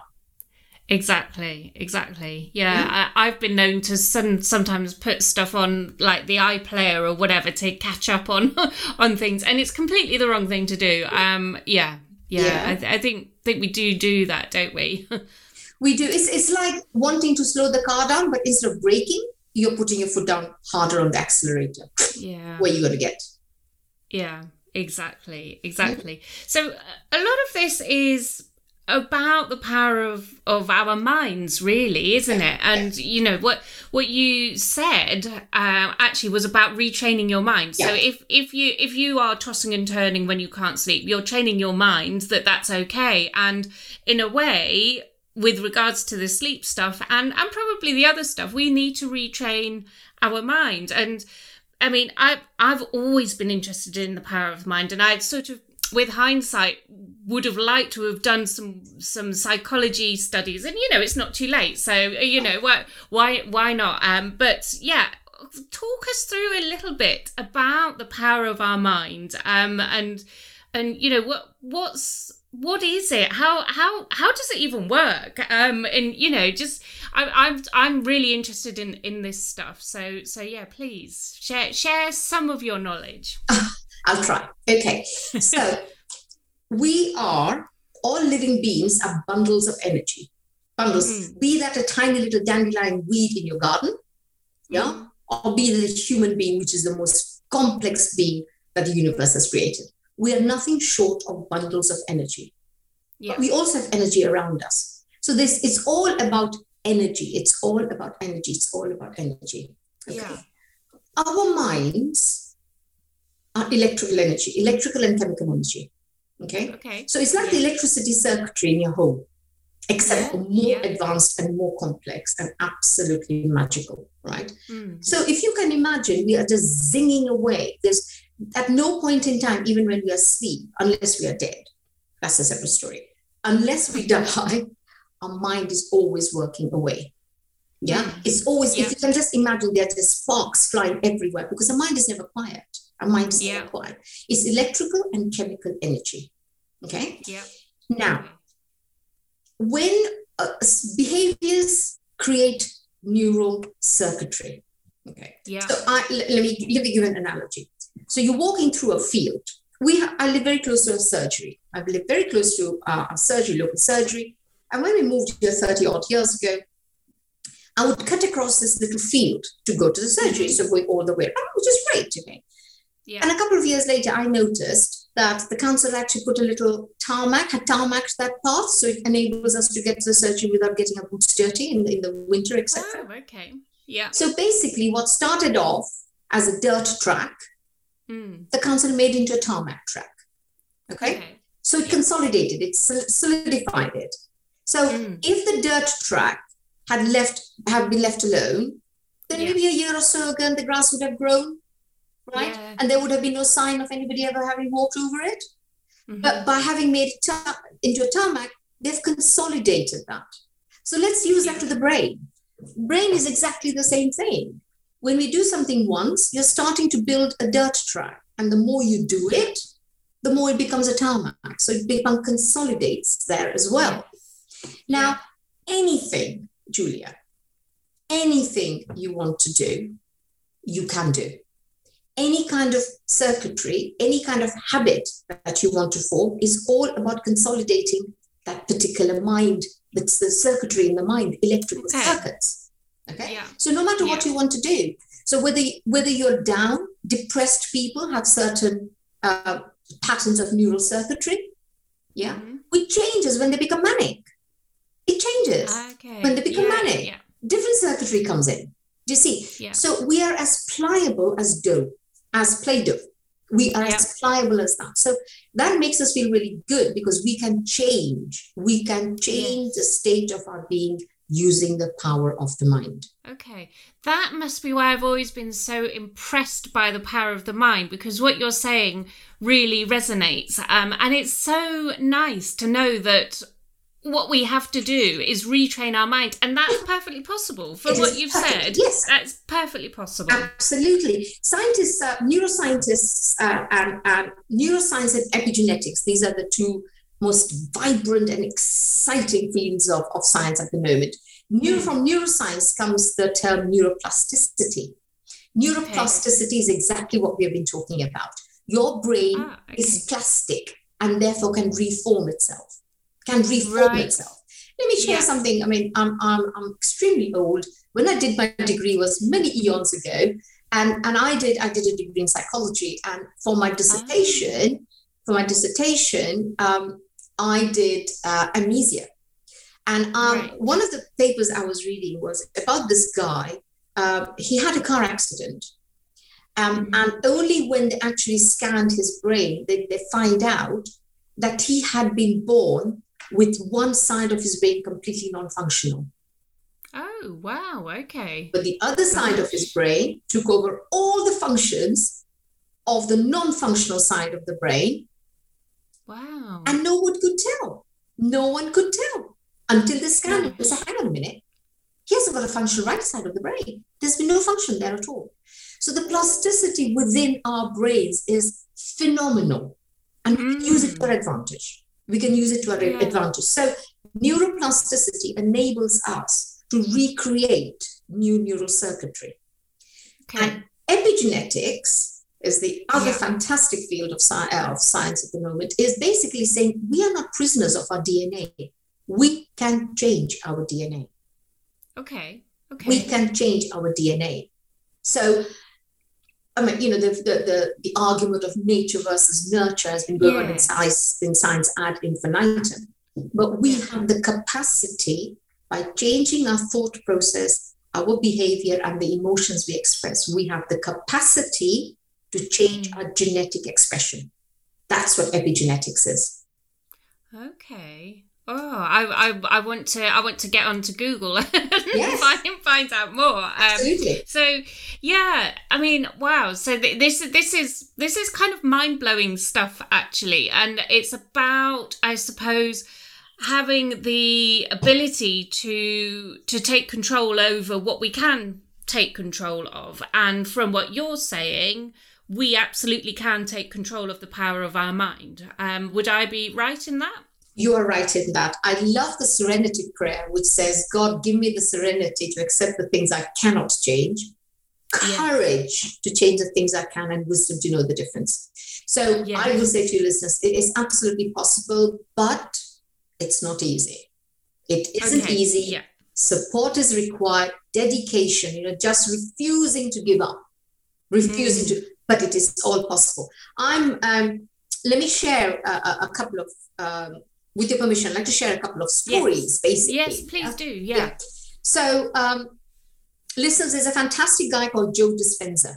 Exactly, exactly. Yeah, I, I've been known to some, sometimes put stuff on like the iPlayer or whatever to catch up on on things, and it's completely the wrong thing to do. Um, yeah, yeah. Yeah. I, th- I think think we do do that, don't we? We do. It's, it's like wanting to slow the car down, but instead of braking, you're putting your foot down harder on the accelerator. Yeah. Where you going to get? Yeah, exactly, exactly. So uh, a lot of this is about the power of of our minds, really, isn't it? And you know what what you said uh, actually was about retraining your mind. So Yeah. if if you if you are tossing and turning when you can't sleep, you're training your mind that that's okay. And in a way, with regards to the sleep stuff and and probably the other stuff, we need to retrain our mind. And I mean, I've I've always been interested in the power of the mind, and I'd sort of, with hindsight, would have liked to have done some some psychology studies, and you know, it's not too late, so you know, why why why not? Um, but yeah, talk us through a little bit about the power of our mind, um, and and you know, what what's what is it? How how how does it even work? Um, and you know, just I, I'm I'm really interested in in this stuff. So so yeah, please share share some of your knowledge. I'll try. Okay. So we are, all living beings are bundles of energy. Bundles. Mm. Be that a tiny little dandelion weed in your garden, yeah, or be that a human being, which is the most complex being that the universe has created. we are nothing short of bundles of energy. Yeah. But we also have energy around us. So this it's all about energy. It's all about energy. It's all about energy. Okay. Yeah. Our minds are electrical energy, electrical and chemical energy. Okay. Okay. So it's like yeah. the electricity circuitry in your home, except yeah. for more yeah. advanced and more complex and absolutely magical, right? Mm. So if you can imagine, we are just zinging away. There's at no point in time, even when we are asleep, unless we are dead. That's a separate story. Unless we die, our mind is always working away. Yeah, mm. it's always, yeah. if you can just imagine, there are just sparks flying everywhere because our mind is never quiet. Our mind is yeah. never quiet. It's electrical and chemical energy. Okay? Yeah. Now, when uh, behaviors create neural circuitry. Okay. Yeah. So I, let, let me let me give an analogy. So you're walking through a field. We ha- I live very close to a surgery. I live very close to uh, a surgery, local surgery. And when we moved here thirty odd years ago, I would cut across this little field to go to the surgery. So going all the way around, which is great to me. Yeah. And a couple of years later, I noticed that the council actually put a little tarmac, had tarmacked that path, so it enables us to get to the surgery without getting our boots dirty in the, in the winter, et cetera. Oh, okay. Yeah. So basically, what started off as a dirt track, mm. the council made into a tarmac track. Okay? okay. So it yeah. consolidated it, solidified it. So mm. if the dirt track had left, had been left alone, then yeah. maybe a year or so ago, and the grass would have grown. Right? Yeah. And there would have been no sign of anybody ever having walked over it. Mm-hmm. But by having made it tar- into a tarmac, they've consolidated that. So let's use that to the brain. Brain is exactly the same thing. When we do something once, you're starting to build a dirt track. And the more you do it, the more it becomes a tarmac. So it becomes consolidates there as well. Yes. Now, yeah. anything, Julia, anything you want to do, you can do. Any kind of circuitry, any kind of habit that you want to form is all about consolidating that particular mind, that's the circuitry in the mind, electrical okay. circuits. Okay. Yeah. So no matter yeah. what you want to do, so whether whether you're down, depressed people have certain uh, patterns of neural circuitry. Yeah. Mm-hmm. Which changes when they become manic. It changes okay. when they become yeah, manic. Yeah. Different circuitry comes in. Do you see? Yeah. So we are as pliable as dough. As Play-Doh. We are yeah. as pliable as that. So that makes us feel really good because we can change. We can change yes. the state of our being using the power of the mind. Okay. That must be why I've always been so impressed by the power of the mind, because what you're saying really resonates. Um, and it's so nice to know that what we have to do is retrain our mind, and that's perfectly possible. For what you've perfect. said, yes, that's perfectly possible. Absolutely. Scientists, uh, neuroscientists, uh, and, and neuroscience and epigenetics, these are the two most vibrant and exciting fields of, of science at the moment. Neuro, mm. From neuroscience comes the term neuroplasticity. Neuroplasticity okay. is exactly what we have been talking about. Your brain ah, okay. is plastic and therefore can reform itself. Can reform right. itself. Let me share yeah. something. I mean, I'm, I'm I'm extremely old. When I did my degree was many eons ago, and, and I did I did a degree in psychology. And for my dissertation, oh. for my dissertation, um, I did uh, amnesia. And um, right. one of the papers I was reading was about this guy. Uh, he had a car accident, um, mm-hmm. and only when they actually scanned his brain did they find out that he had been born with one side of his brain completely non-functional. Oh, wow, okay. But the other side Gosh. of his brain took over all the functions of the non-functional side of the brain. Wow. And no one could tell. No one could tell until they scanned it. They said, hang on a minute, he hasn't got a functional right side of the brain. There's been no function there at all. So the plasticity within our brains is phenomenal. And we can mm. use it to our advantage. We can use it to our yeah. advantage. So neuroplasticity enables us to recreate new neural circuitry. Okay. And epigenetics is the other yeah. fantastic field of, sci- uh, of science at the moment, is basically saying we are not prisoners of our D N A. We can change our D N A. Okay. Okay. We can change our D N A. So I mean, you know, the, the, the, the argument of nature versus nurture has been going yeah. on in science, in science ad infinitum. But we yeah. have the capacity, by changing our thought process, our behavior, and the emotions we express, we have the capacity to change our genetic expression. That's what epigenetics is. Okay. Oh, I, I, I want to, I want to get onto Google and yes. find, find out more. Um, Absolutely. So, yeah, I mean, wow. So th- this, this is, this is kind of mind blowing stuff, actually, and it's about, I suppose, having the ability to, to take control over what we can take control of, and from what you're saying, we absolutely can take control of the power of our mind. Um, would I be right in that? You are right in that. I love the serenity prayer, which says, God, give me the serenity to accept the things I cannot change, courage yeah. to change the things I can, and wisdom to know the difference. So yeah. I will say to your listeners, it is absolutely possible, but it's not easy. It isn't okay. easy. Yeah. Support is required, dedication, you know, just refusing to give up, refusing mm. to, but it is all possible. I'm, um, let me share a, a, a couple of, um, with your permission, I'd like to share a couple of stories, yes. basically. Yes, please yeah? do, yeah. yeah. So, um, listeners, there's a fantastic guy called Joe Dispenza.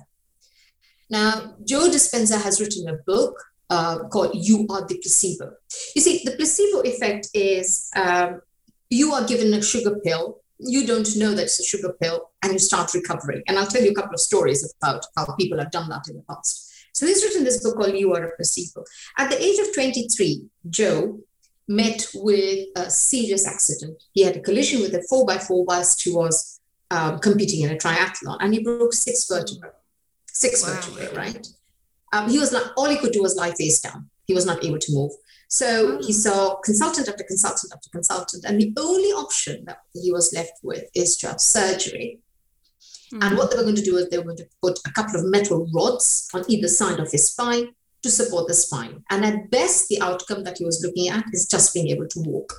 Now, Joe Dispenza has written a book uh, called You Are the Placebo. You see, the placebo effect is um, you are given a sugar pill, you don't know that it's a sugar pill, and you start recovering. And I'll tell you a couple of stories about how people have done that in the past. So he's written this book called You Are a Placebo. At the age of twenty-three, Joe met with a serious accident. He had a collision with a four by four whilst he was um, competing in a triathlon, and he broke six vertebrae. Six wow. vertebrae, right? Um, he was not, all he could do was lie face down. He was not able to move. So he saw consultant after consultant after consultant, and the only option that he was left with is to have surgery. Mm-hmm. And what they were going to do is they were going to put a couple of metal rods on either side of his spine to support the spine. And at best, the outcome that he was looking at is just being able to walk.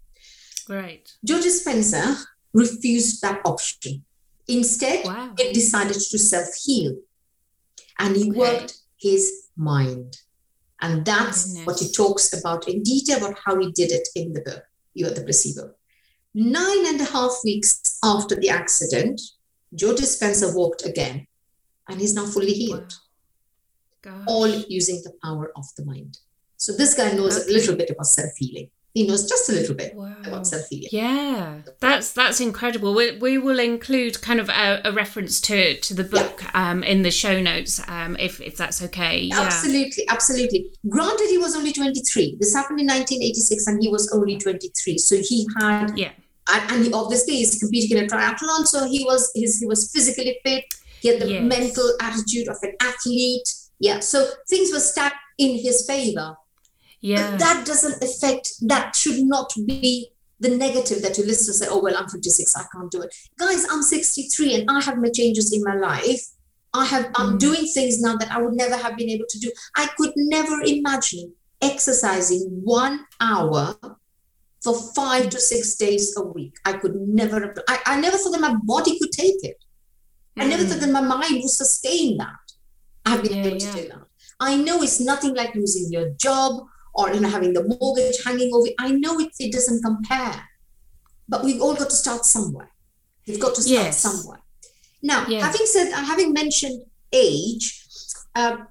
Right. Joe Dispenza refused that option. Instead, wow. he decided to self-heal. And he okay. worked his mind. And that's Goodness. what he talks about in detail about how he did it in the book, You Are the Placebo. Nine and a half weeks after the accident, Joe Dispenza walked again, and he's now fully healed. Wow. All using the power of the mind. So this guy knows okay. a little bit about self-healing. He knows just a little bit wow. about self-healing. Yeah, that's that's incredible. We, we will include kind of a, a reference to, to the book yeah. um, in the show notes, um, if, if that's okay. Yeah. Absolutely, absolutely. Granted, he was only twenty-three. This happened in nineteen eighty-six, and he was only twenty-three. So he had, yeah, and, and he obviously is competing in a triathlon. So he was his, he was physically fit. He had the yes. mental attitude of an athlete. Yeah, so things were stacked in his favor. Yeah. But that doesn't affect, that should not be the negative that your listeners say, oh, well, I'm fifty-six, I can't do it. Guys, I'm sixty-three and I have made changes in my life. I have, mm. I'm doing things now that I would never have been able to do. I could never imagine exercising one hour for five to six days a week. I could never have, I, I never thought that my body could take it. Mm. I never thought that my mind would sustain that. I've been yeah, able to yeah. do that. I know it's nothing like losing your job or, you know, having the mortgage hanging over. I know it, it doesn't compare, but we've all got to start somewhere. We've got to start yes. somewhere. Now, yes. having said, having mentioned age, um,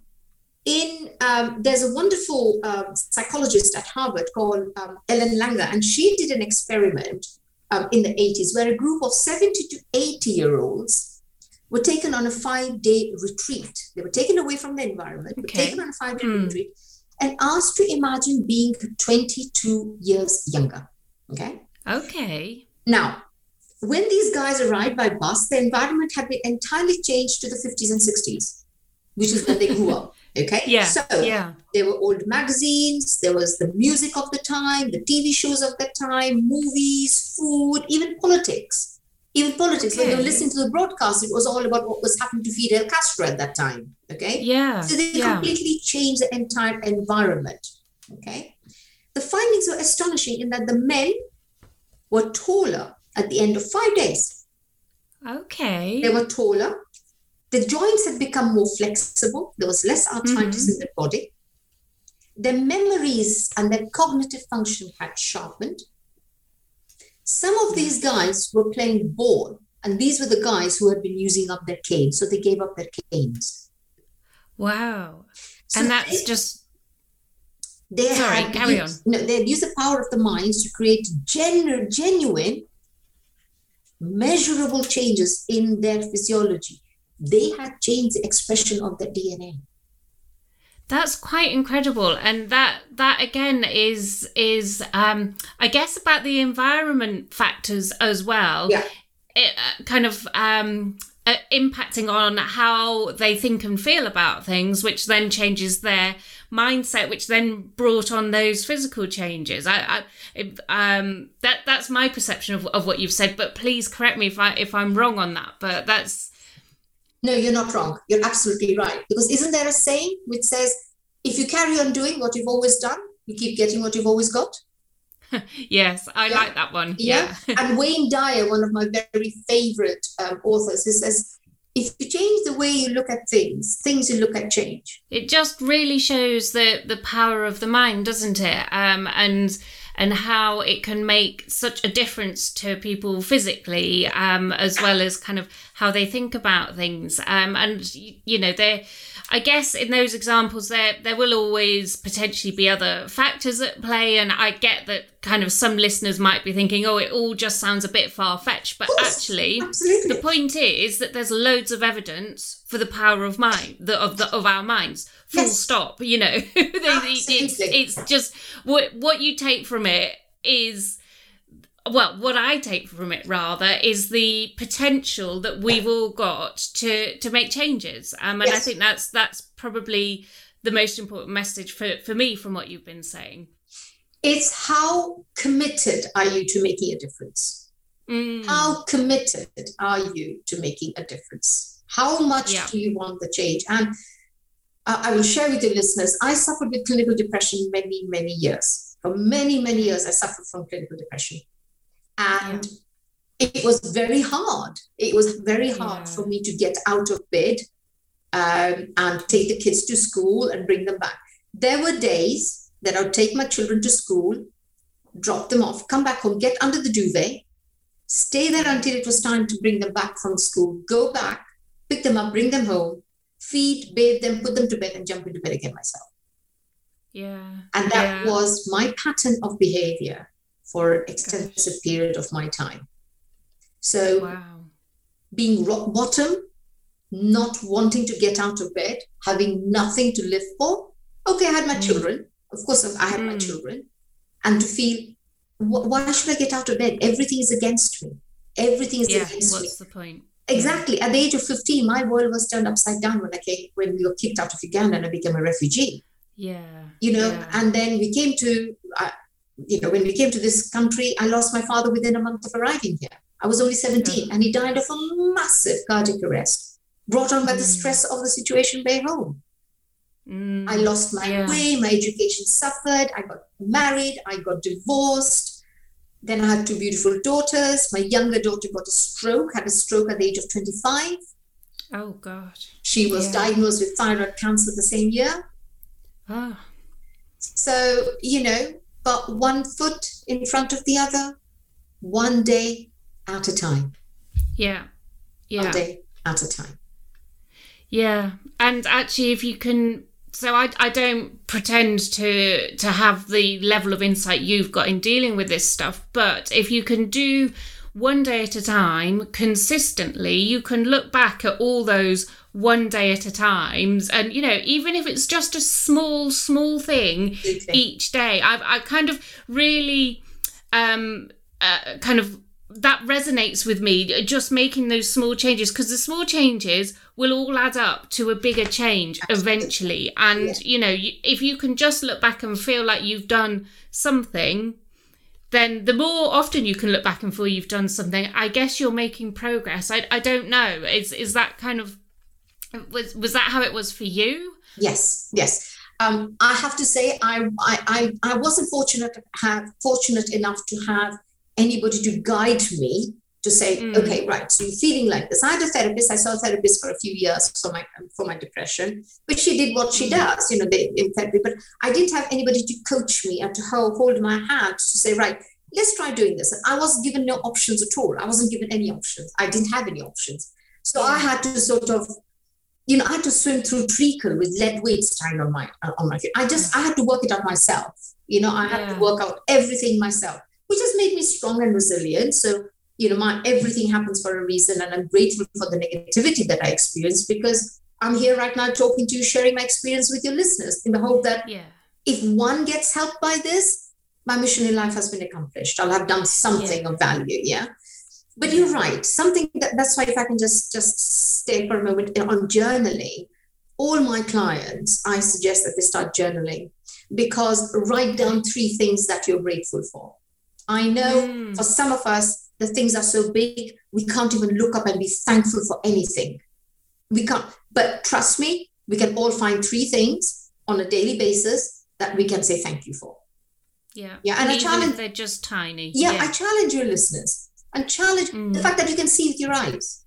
in um, there's a wonderful um, psychologist at Harvard called um, Ellen Langer, and she did an experiment um, in the eighties where a group of seventy to eighty year olds were taken on a five-day retreat. They were taken away from the environment, okay. were taken on a five-day mm. retreat, and asked to imagine being twenty-two years younger. Okay? Okay. Now, when these guys arrived by bus, the environment had been entirely changed to the fifties and sixties, which is where they grew up. Okay? Yeah. So yeah. there were old magazines, there was the music of the time, the T V shows of the time, movies, food, even politics. Even politics, okay. when you're listening to the broadcast, it was all about what was happening to Fidel Castro at that time. Okay? Yeah. So they yeah. completely changed the entire environment. Okay? The findings were astonishing in that the men were taller at the end of five days. Okay. They were taller. The joints had become more flexible. There was less arthritis mm-hmm. in their body. Their memories and their cognitive function had sharpened. Some of these guys were playing ball, and these were the guys who had been using up their canes, so they gave up their canes. Wow. So and that's they, just... They Sorry, had carry used, on. No, they had used the power of the minds to create genu- genuine, measurable changes in their physiology. They had changed the expression of their D N A. That's quite incredible, and that that again is is um, I guess about the environment factors as well. Yeah, it, uh, kind of um, uh, impacting on how they think and feel about things, which then changes their mindset, which then brought on those physical changes. I, I it, um, that that's my perception of of what you've said. But please correct me if I if I'm wrong on that. But that's. No, you're not wrong. You're absolutely right. Because isn't there a saying which says, if you carry on doing what you've always done, you keep getting what you've always got? Yes, I yeah. like that one. Yeah. yeah. And Wayne Dyer, one of my very favorite um, authors, he says, if you change the way you look at things, things you look at change. It just really shows the, the power of the mind, doesn't it? Um, and... and how it can make such a difference to people physically, um, as well as kind of how they think about things. Um, and, you know, they, I guess in those examples, there there will always potentially be other factors at play. And I get that kind of some listeners might be thinking, oh, it all just sounds a bit far-fetched. But course, actually, absolutely. The point is that there's loads of evidence for the power of mind, the, of the of our minds. Full yes. stop, you know. it's, it's just what what you take from it is, well, what I take from it rather is the potential that we've all got to to make changes. Um, and yes. I think that's that's probably the most important message for, for me from what you've been saying. It's how committed are you to making a difference? Mm. How committed are you to making a difference? How much yeah. do you want the change? And I will share with your listeners, I suffered with clinical depression many, many years. For many, many years, I suffered from clinical depression. And yeah. it was very hard. It was very hard yeah. for me to get out of bed um, and take the kids to school and bring them back. There were days that I would take my children to school, drop them off, come back home, get under the duvet, stay there until it was time to bring them back from school, go back, pick them up, bring them home, feed, bathe them, put them to bed, and jump into bed again myself. Yeah. And that yeah. was my pattern of behavior for an extensive Gosh. period of my time. So wow. being rock bottom, not wanting to get out of bed, having nothing to live for. Okay, I had my mm. children. Of course, I had mm. my children. And to feel, why should I get out of bed? Everything is against me. Everything is yeah, against what's me. What's the point? Exactly. Yeah. At the age of fifteen, my world was turned upside down when I came, when we were kicked out of Uganda and I became a refugee. Yeah. You know, yeah. and then we came to, uh, you know, when we came to this country, I lost my father within a month of arriving here. I was only seventeen yeah. and he died of a massive cardiac arrest brought on by mm. the stress of the situation back home. Mm. I lost my yeah. way. My education suffered. I got married. I got divorced. Then I had two beautiful daughters. My younger daughter got a stroke, had a stroke at the age of twenty-five. Oh, God. She was yeah. diagnosed with thyroid cancer the same year. Oh. So, you know, but one foot in front of the other, one day at a time. Yeah. Yeah. One day at a time. Yeah. And actually, if you can... So I, I don't pretend to to have the level of insight you've got in dealing with this stuff, but if you can do one day at a time consistently, you can look back at all those one day at a times, and you know, even if it's just a small small thing okay. each day, I I kind of really um uh, kind of that resonates with me, just making those small changes, because the small changes will all add up to a bigger change Absolutely. eventually. And, yeah. you know, you, if you can just look back and feel like you've done something, then the more often you can look back and feel you've done something, I guess you're making progress. I, I don't know. Is is that kind of, was, was that how it was for you? Yes, yes. Um, I have to say, I, I, I, I wasn't fortunate, have, fortunate enough to have anybody to guide me to say, mm. okay, right, so you're feeling like this. I had a therapist. I saw a therapist for a few years for my for my depression, but she did what she does, you know, they, in therapy. But I didn't have anybody to coach me and to hold my hand to say, right, let's try doing this. And I was given no options at all. I wasn't given any options. I didn't have any options. So I had to sort of, you know, I had to swim through treacle with lead weights tied on my on my feet. I just, I had to work it out myself. You know, I had yeah. to work out everything myself, which has made me strong and resilient. So, you know, my everything happens for a reason, and I'm grateful for the negativity that I experienced, because I'm here right now talking to you, sharing my experience with your listeners, in the hope that yeah. if one gets helped by this, my mission in life has been accomplished. I'll have done something yeah. of value. Yeah. But you're right. Something that, that's why if I can just, just stay for a moment on journaling, all my clients, I suggest that they start journaling, because write down three things that you're grateful for. I know mm. for some of us, the things are so big, we can't even look up and be thankful for anything. We can't, but trust me, we can all find three things on a daily basis that we can say thank you for. Yeah. Yeah. And, and I challenge, they're just tiny. Yeah, yeah. I challenge your listeners. And challenge mm. the fact that you can see with your eyes.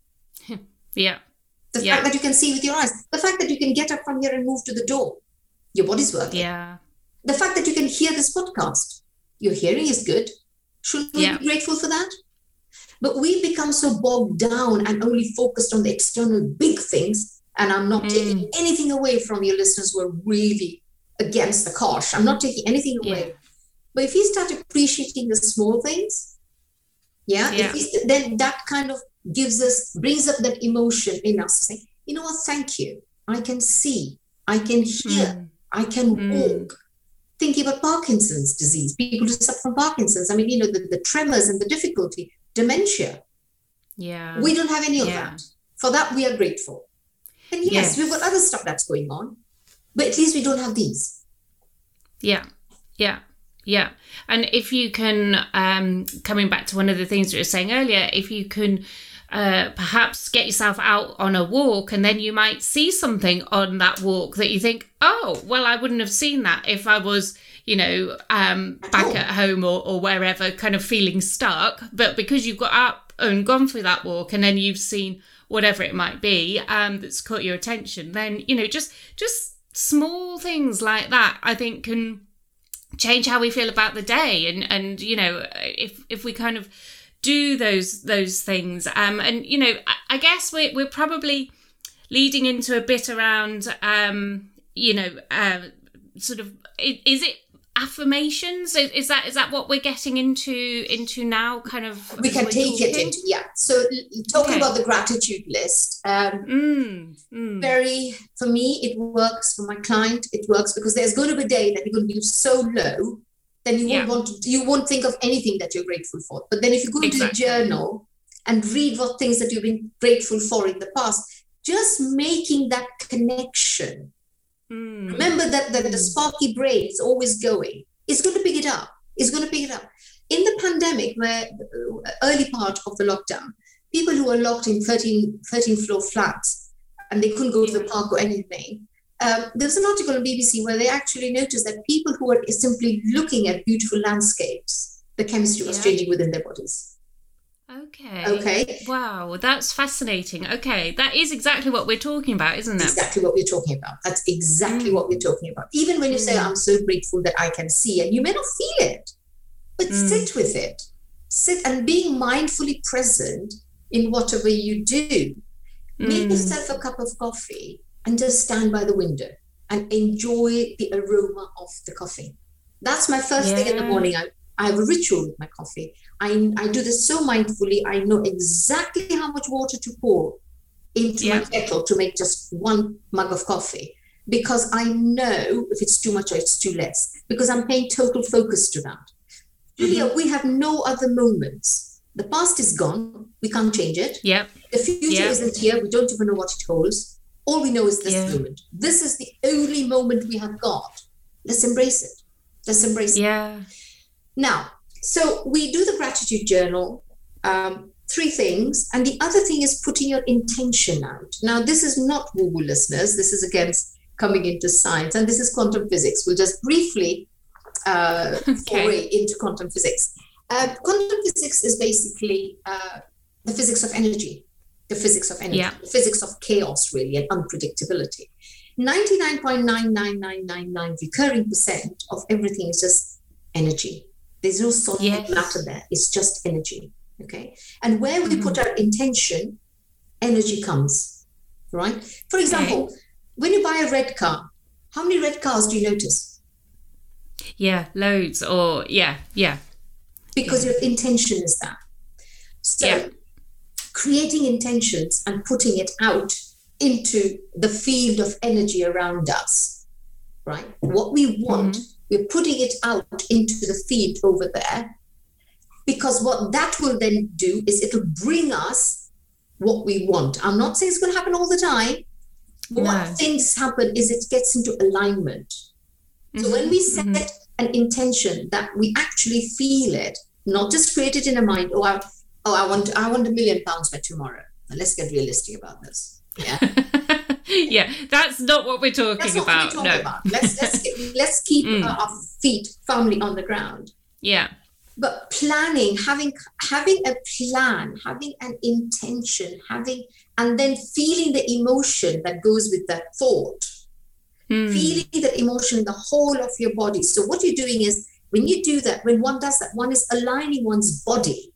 yeah. The yeah. fact that you can see with your eyes. The fact that you can get up from here and move to the door. Your body's working. Yeah. The fact that you can hear this podcast. Your hearing is good. Shouldn't we yeah. be grateful for that? But we become so bogged down and only focused on the external big things. And I'm not mm. taking anything away from your listeners who are really against the kosh. I'm not taking anything away. Yeah. But if you start appreciating the small things, Yeah, yeah. If we, then that kind of gives us, brings up that emotion in us. Saying, you know what, thank you. I can see, I can hear, mm. I can mm. walk. Thinking about Parkinson's disease, people who suffer from Parkinson's. I mean, you know, the, the tremors and the difficulty, dementia. Yeah. We don't have any of yeah. that. For that, we are grateful. And yes, yes, we've got other stuff that's going on, but at least we don't have these. Yeah, yeah. Yeah. And if you can, um, coming back to one of the things we were saying earlier, if you can uh, perhaps get yourself out on a walk, and then you might see something on that walk that you think, oh, well, I wouldn't have seen that if I was, you know, um, back oh. at home or, or wherever, kind of feeling stuck. But because you've got up and gone through that walk, and then you've seen whatever it might be um, that's caught your attention, then, you know, just just small things like that, I think, can change how we feel about the day. And and you know, if if we kind of do those those things, um and you know, I, I guess we're, we're probably leading into a bit around um you know uh, sort of is it affirmations, is, is that is that what we're getting into into now, kind of? We can take talking? it into yeah so talking okay. about the gratitude list, um mm, mm. very, for me, it works. For my client, it works, because there's going to be a day that you're going to be so low, then you yeah. won't want to, you won't think of anything that you're grateful for. But then if you go into exactly. a journal and read what things that you've been grateful for in the past, just making that connection. Mm. Remember that, that mm. the sparky brain is always going. It's going to pick it up. It's going to pick it up. In the pandemic, where uh, early part of the lockdown, people who were locked in thirteen, thirteen floor flats and they couldn't go yeah. to the park or anything. Um, there was an article on B B C where they actually noticed that people who were simply looking at beautiful landscapes, the chemistry was yeah. changing within their bodies. Okay. Okay. Wow, that's fascinating. Okay, that is exactly what we're talking about, isn't it? Exactly what we're talking about. That's exactly mm. what we're talking about. Even when you mm. say, I'm so grateful that I can see, and you may not feel it, but mm. sit with it. Sit and being mindfully present in whatever you do. Mm. Make yourself a cup of coffee and just stand by the window and enjoy the aroma of the coffee. That's my first yeah. thing in the morning. I, I have a ritual with my coffee. I, I do this so mindfully. I know exactly how much water to pour into yeah. my kettle to make just one mug of coffee, because I know if it's too much or it's too less, because I'm paying total focus to that. Julia, mm-hmm. we have no other moments. The past is gone. We can't change it. Yep. The future yep. isn't here. We don't even know what it holds. All we know is this yeah. moment. This is the only moment we have got. Let's embrace it. Let's embrace yeah. it. Now, so we do the gratitude journal, um, three things. And the other thing is putting your intention out. Now, this is not woo-woo, listeners. This is against coming into science. And this is quantum physics. We'll just briefly uh, okay. foray into quantum physics. Uh, quantum physics is basically uh, the physics of energy, the physics of energy, Yeah. the physics of chaos, really, and unpredictability. ninety-nine point nine nine nine nine nine recurring percent of everything is just energy. There's no solid Yes. matter there. It's just energy. Okay. And where we put our intention, energy comes. Right. For example, when you buy a red car, how many red cars do you notice? Yeah, loads. Or yeah, yeah. Because your intention is that. So Yeah. creating intentions and putting it out into the field of energy around us, right? What we want, we're putting it out into the field over there, because what that will then do is it'll bring us what we want. I'm not saying it's going to happen all the time, but No. what things happen is it gets into alignment. So when we set an intention that we actually feel it, not just create it in a mind, oh, I, oh, I want, I want a million pounds by tomorrow. Now, let's get realistic about this. Yeah, Yeah, that's not what we're talking that's not about. what we're talking No. about. Let's let's get, let's keep Mm. uh, our feet firmly on the ground. Yeah. But planning, having having a plan, having an intention, having and then feeling the emotion that goes with that thought. Mm. Feeling that emotion in the whole of your body. So what you're doing is, when you do that, when one does that, one is aligning one's body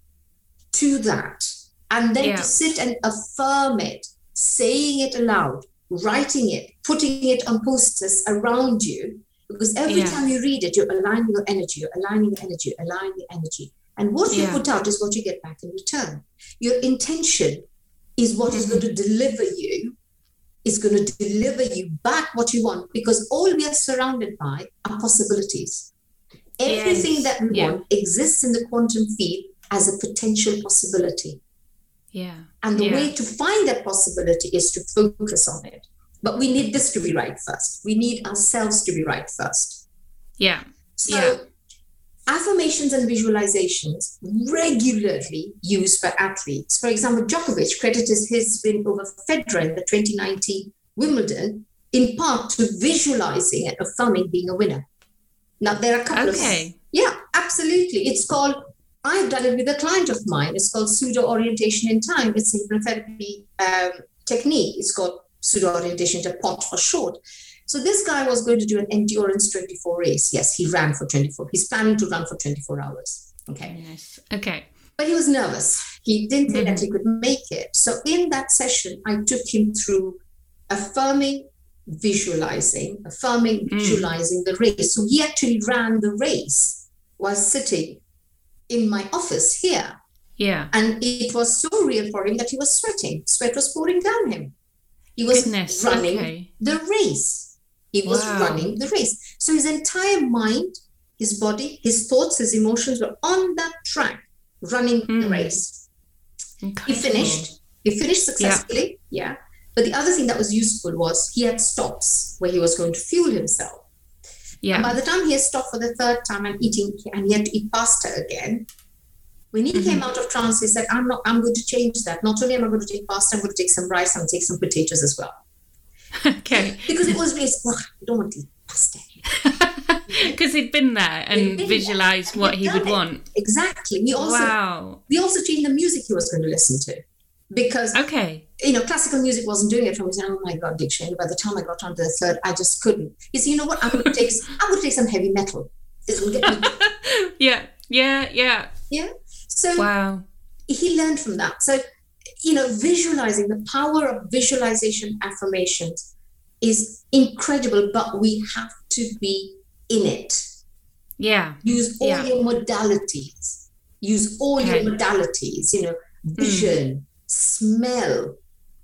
to that. And then Yeah. to sit and affirm it, saying it aloud, writing it, putting it on posters around you. Because every Yeah. time you read it, you're aligning your energy, you're aligning your energy, you're aligning your energy. And what you Yeah. put out is what you get back in return. Your intention is what is going to deliver you, is going to deliver you back what you want, because all we are surrounded by are possibilities. Everything Yes. that we Yeah. want exists in the quantum field as a potential possibility. Yeah. And the Yeah. way to find that possibility is to focus on it. But we need this to be right first. We need ourselves to be right first. Yeah. So Yeah. affirmations and visualizations regularly used by athletes. For example, Djokovic credited his win over Federer in the twenty nineteen Wimbledon in part to visualizing and affirming being a winner. Now, there are a couple Okay. of... Yeah, absolutely. It's called... I've done it with a client of mine. It's called pseudo-orientation in time. It's a hypnotherapy um, technique. It's called pseudo-orientation to P O T for short. So this guy was going to do an endurance twenty-four race. Yes, he ran for twenty-four. He's planning to run for twenty-four hours. Okay. Yes. Okay. But he was nervous. He didn't think that he could make it. So in that session, I took him through affirming, visualizing, affirming, visualizing the race. So he actually ran the race while sitting in my office here. Yeah. And it was so real for him that he was sweating. Sweat was pouring down him. He was Goodness, running okay. the race. He was Wow. running the race. So his entire mind, his body, his thoughts, his emotions were on that track, running the race. He Incredible. finished. He finished successfully. Yeah. But the other thing that was useful was he had stops where he was going to fuel himself. Yeah. And by the time he had stopped for the third time and eating, and he had to eat pasta again, when he came out of trance, he said, I'm not, I'm going to change that. Not only am I going to take pasta, I'm going to take some rice, I'm going to take some potatoes as well. Okay. Because it was really, well, I don't want to eat pasta. Because he'd been there and He'd been visualized there. what He'd he done would it. want. Exactly. We also, Wow. we also changed the music he was going to listen to. Because, Okay. you know, classical music wasn't doing it for me. He said, oh my God, Diksha. By the time I got on to the third, I just couldn't. He said, you know what, I'm going to take, I'm going to take some heavy metal. This will get me. Yeah. Yeah. Yeah. Yeah. So Wow. he learned from that. So, you know, visualizing, the power of visualization affirmations is incredible, but we have to be in it. Yeah. Use all Yeah. your modalities. Use all Okay. your modalities, you know, vision, smell,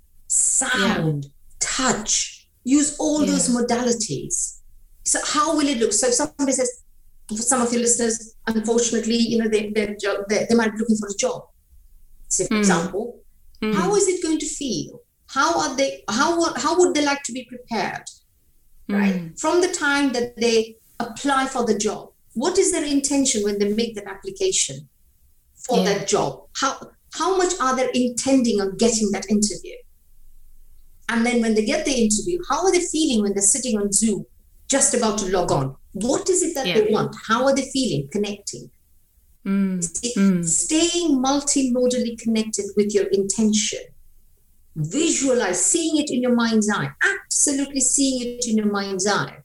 sound, touch. Use all Yeah. those modalities. So how will it look? So if somebody says, for some of your listeners, unfortunately, you know, they, they're, they they might be looking for a job. Say, for example, Mm. how is it going to feel? How are they? How how would they like to be prepared? Right, from the time that they apply for the job, what is their intention when they make that application for Yeah. that job? How how much are they intending on getting that interview? And then when they get the interview, how are they feeling when they're sitting on Zoom, just about to log on? What is it that Yeah. they want? How are they feeling? Connecting. Mm. See, mm. Staying multimodally connected with your intention, visualize, seeing it in your mind's eye, absolutely seeing it in your mind's eye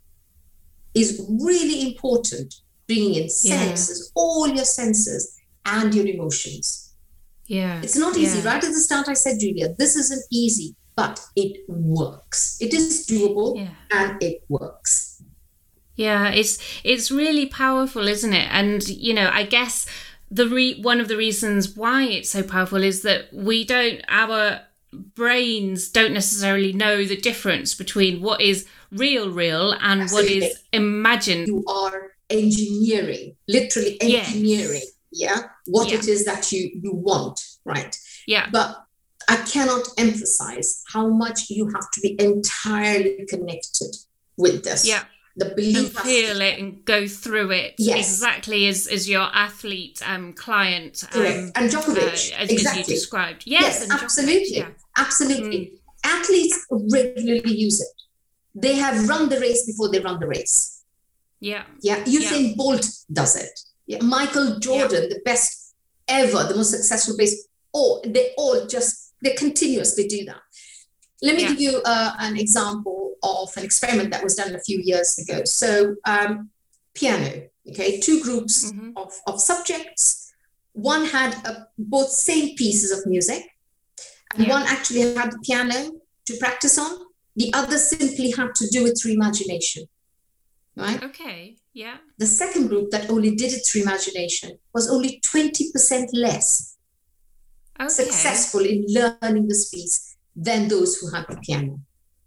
is really important. Bringing in senses, yeah. all your senses and your emotions. Yeah. It's not easy. Yeah. Right at the start, I said, Julia, this isn't easy, but it works. It is doable yeah. and it works. Yeah, it's it's really powerful, isn't it? And, you know, I guess the re- one of the reasons why it's so powerful is that we don't, our brains don't necessarily know the difference between what is real, real and Absolutely. What is imagined. You are engineering, literally engineering, yes. yeah, what yeah. it is that you, you want, right? Yeah. But I cannot emphasize how much you have to be entirely connected with this. Yeah. The belief and feel to... it and go through it yes. exactly as, as your athlete um, client um, and Djokovic uh, as, exactly. as you described. Yes, yes and absolutely, Djokovic, yeah. absolutely. Mm. Athletes regularly use it. They have run the race before they run the race. Yeah. Yeah. Usain yeah. Bolt does it. Yeah. Michael Jordan, yeah. the best ever, the most successful base. Oh, they all just, they continuously do that. Let me yeah. give you uh, an example of an experiment that was done a few years ago. So um, piano, okay, two groups mm-hmm. of, of subjects. One had uh, both same pieces of music and yeah. one actually had the piano to practice on. The other simply had to do it through imagination. Right? Okay, yeah. The second group that only did it through imagination was only twenty percent less okay. successful in learning this piece than those who had the piano.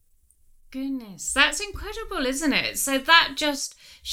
Goodness, that's incredible, isn't it? So that just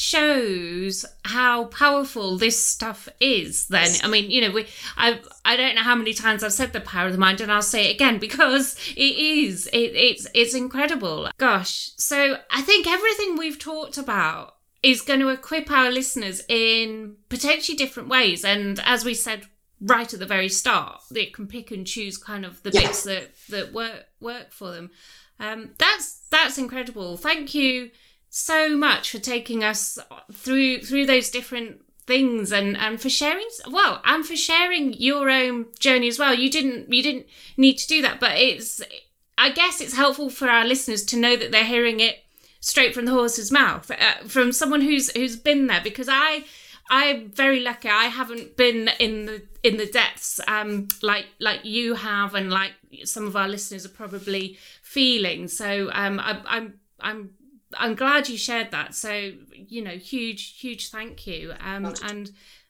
shows how powerful this stuff is then. I mean, you know, we I I don't know how many times I've said the power of the mind, and I'll say it again because it is. It, it's it's incredible. Gosh. So I think everything we've talked about is going to equip our listeners in potentially different ways. And as we said right at the very start, they can pick and choose kind of the yeah. bits that, that work work for them. Um, that's that's incredible. Thank you so much for taking us through through those different things and, and for sharing well and for sharing your own journey as well. You didn't you didn't need to do that, but it's I guess it's helpful for our listeners to know that they're hearing it straight from the horse's mouth, uh, from someone who's who's been there. Because I I'm very lucky. I haven't been in the in the depths um, like like you have, and like some of our listeners are probably feeling. So um, I, I'm I'm I'm glad you shared that. So you know, huge huge thank you. Um, and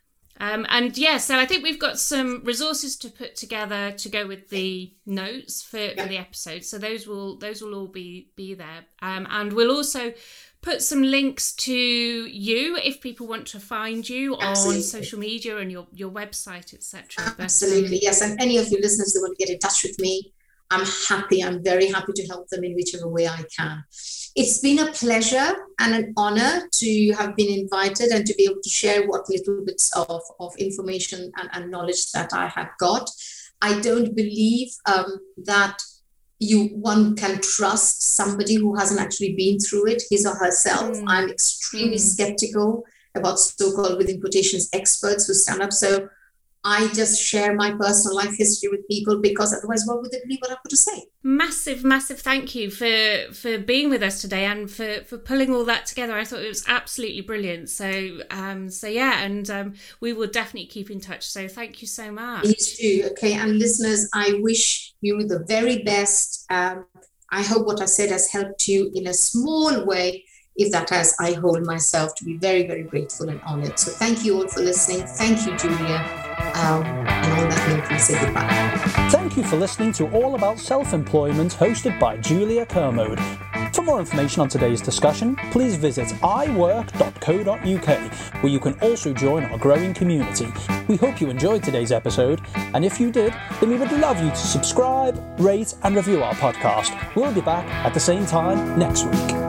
um, and yeah, so I think we've got some resources to put together to go with the notes for, yeah. for the episode. So those will those will all be be there. Um, and we'll also put some links to you if people want to find you Absolutely. On social media and your, your website, et cetera. Absolutely, yes. And any of your listeners that want to get in touch with me, I'm happy. I'm very happy to help them in whichever way I can. It's been a pleasure and an honor to have been invited and to be able to share what little bits of, of information and, and knowledge that I have got. I don't believe um, that you one can trust somebody who hasn't actually been through it, his or herself. Mm. I'm extremely mm. skeptical about so-called, within quotations, experts who stand up. So I just share my personal life history with people, because otherwise what would they believe what I've got to say? Massive, massive thank you for, for being with us today and for, for pulling all that together. I thought it was absolutely brilliant. So, um, so yeah, and um, we will definitely keep in touch. So thank you so much. Please do. Okay, and listeners, I wish you the very best. Um, I hope what I said has helped you in a small way. If that has, I hold myself to be very, very grateful and honored. So thank you all for listening. Thank you, Julia. Um, and on that note, I say goodbye. Thank you for listening to All About Self-Employment, hosted by Julia Kermode. For more information on today's discussion, please visit i work dot co dot uk, where you can also join our growing community. We hope you enjoyed today's episode, and if you did, then we would love you to subscribe, rate, and review our podcast. We'll be back at the same time next week.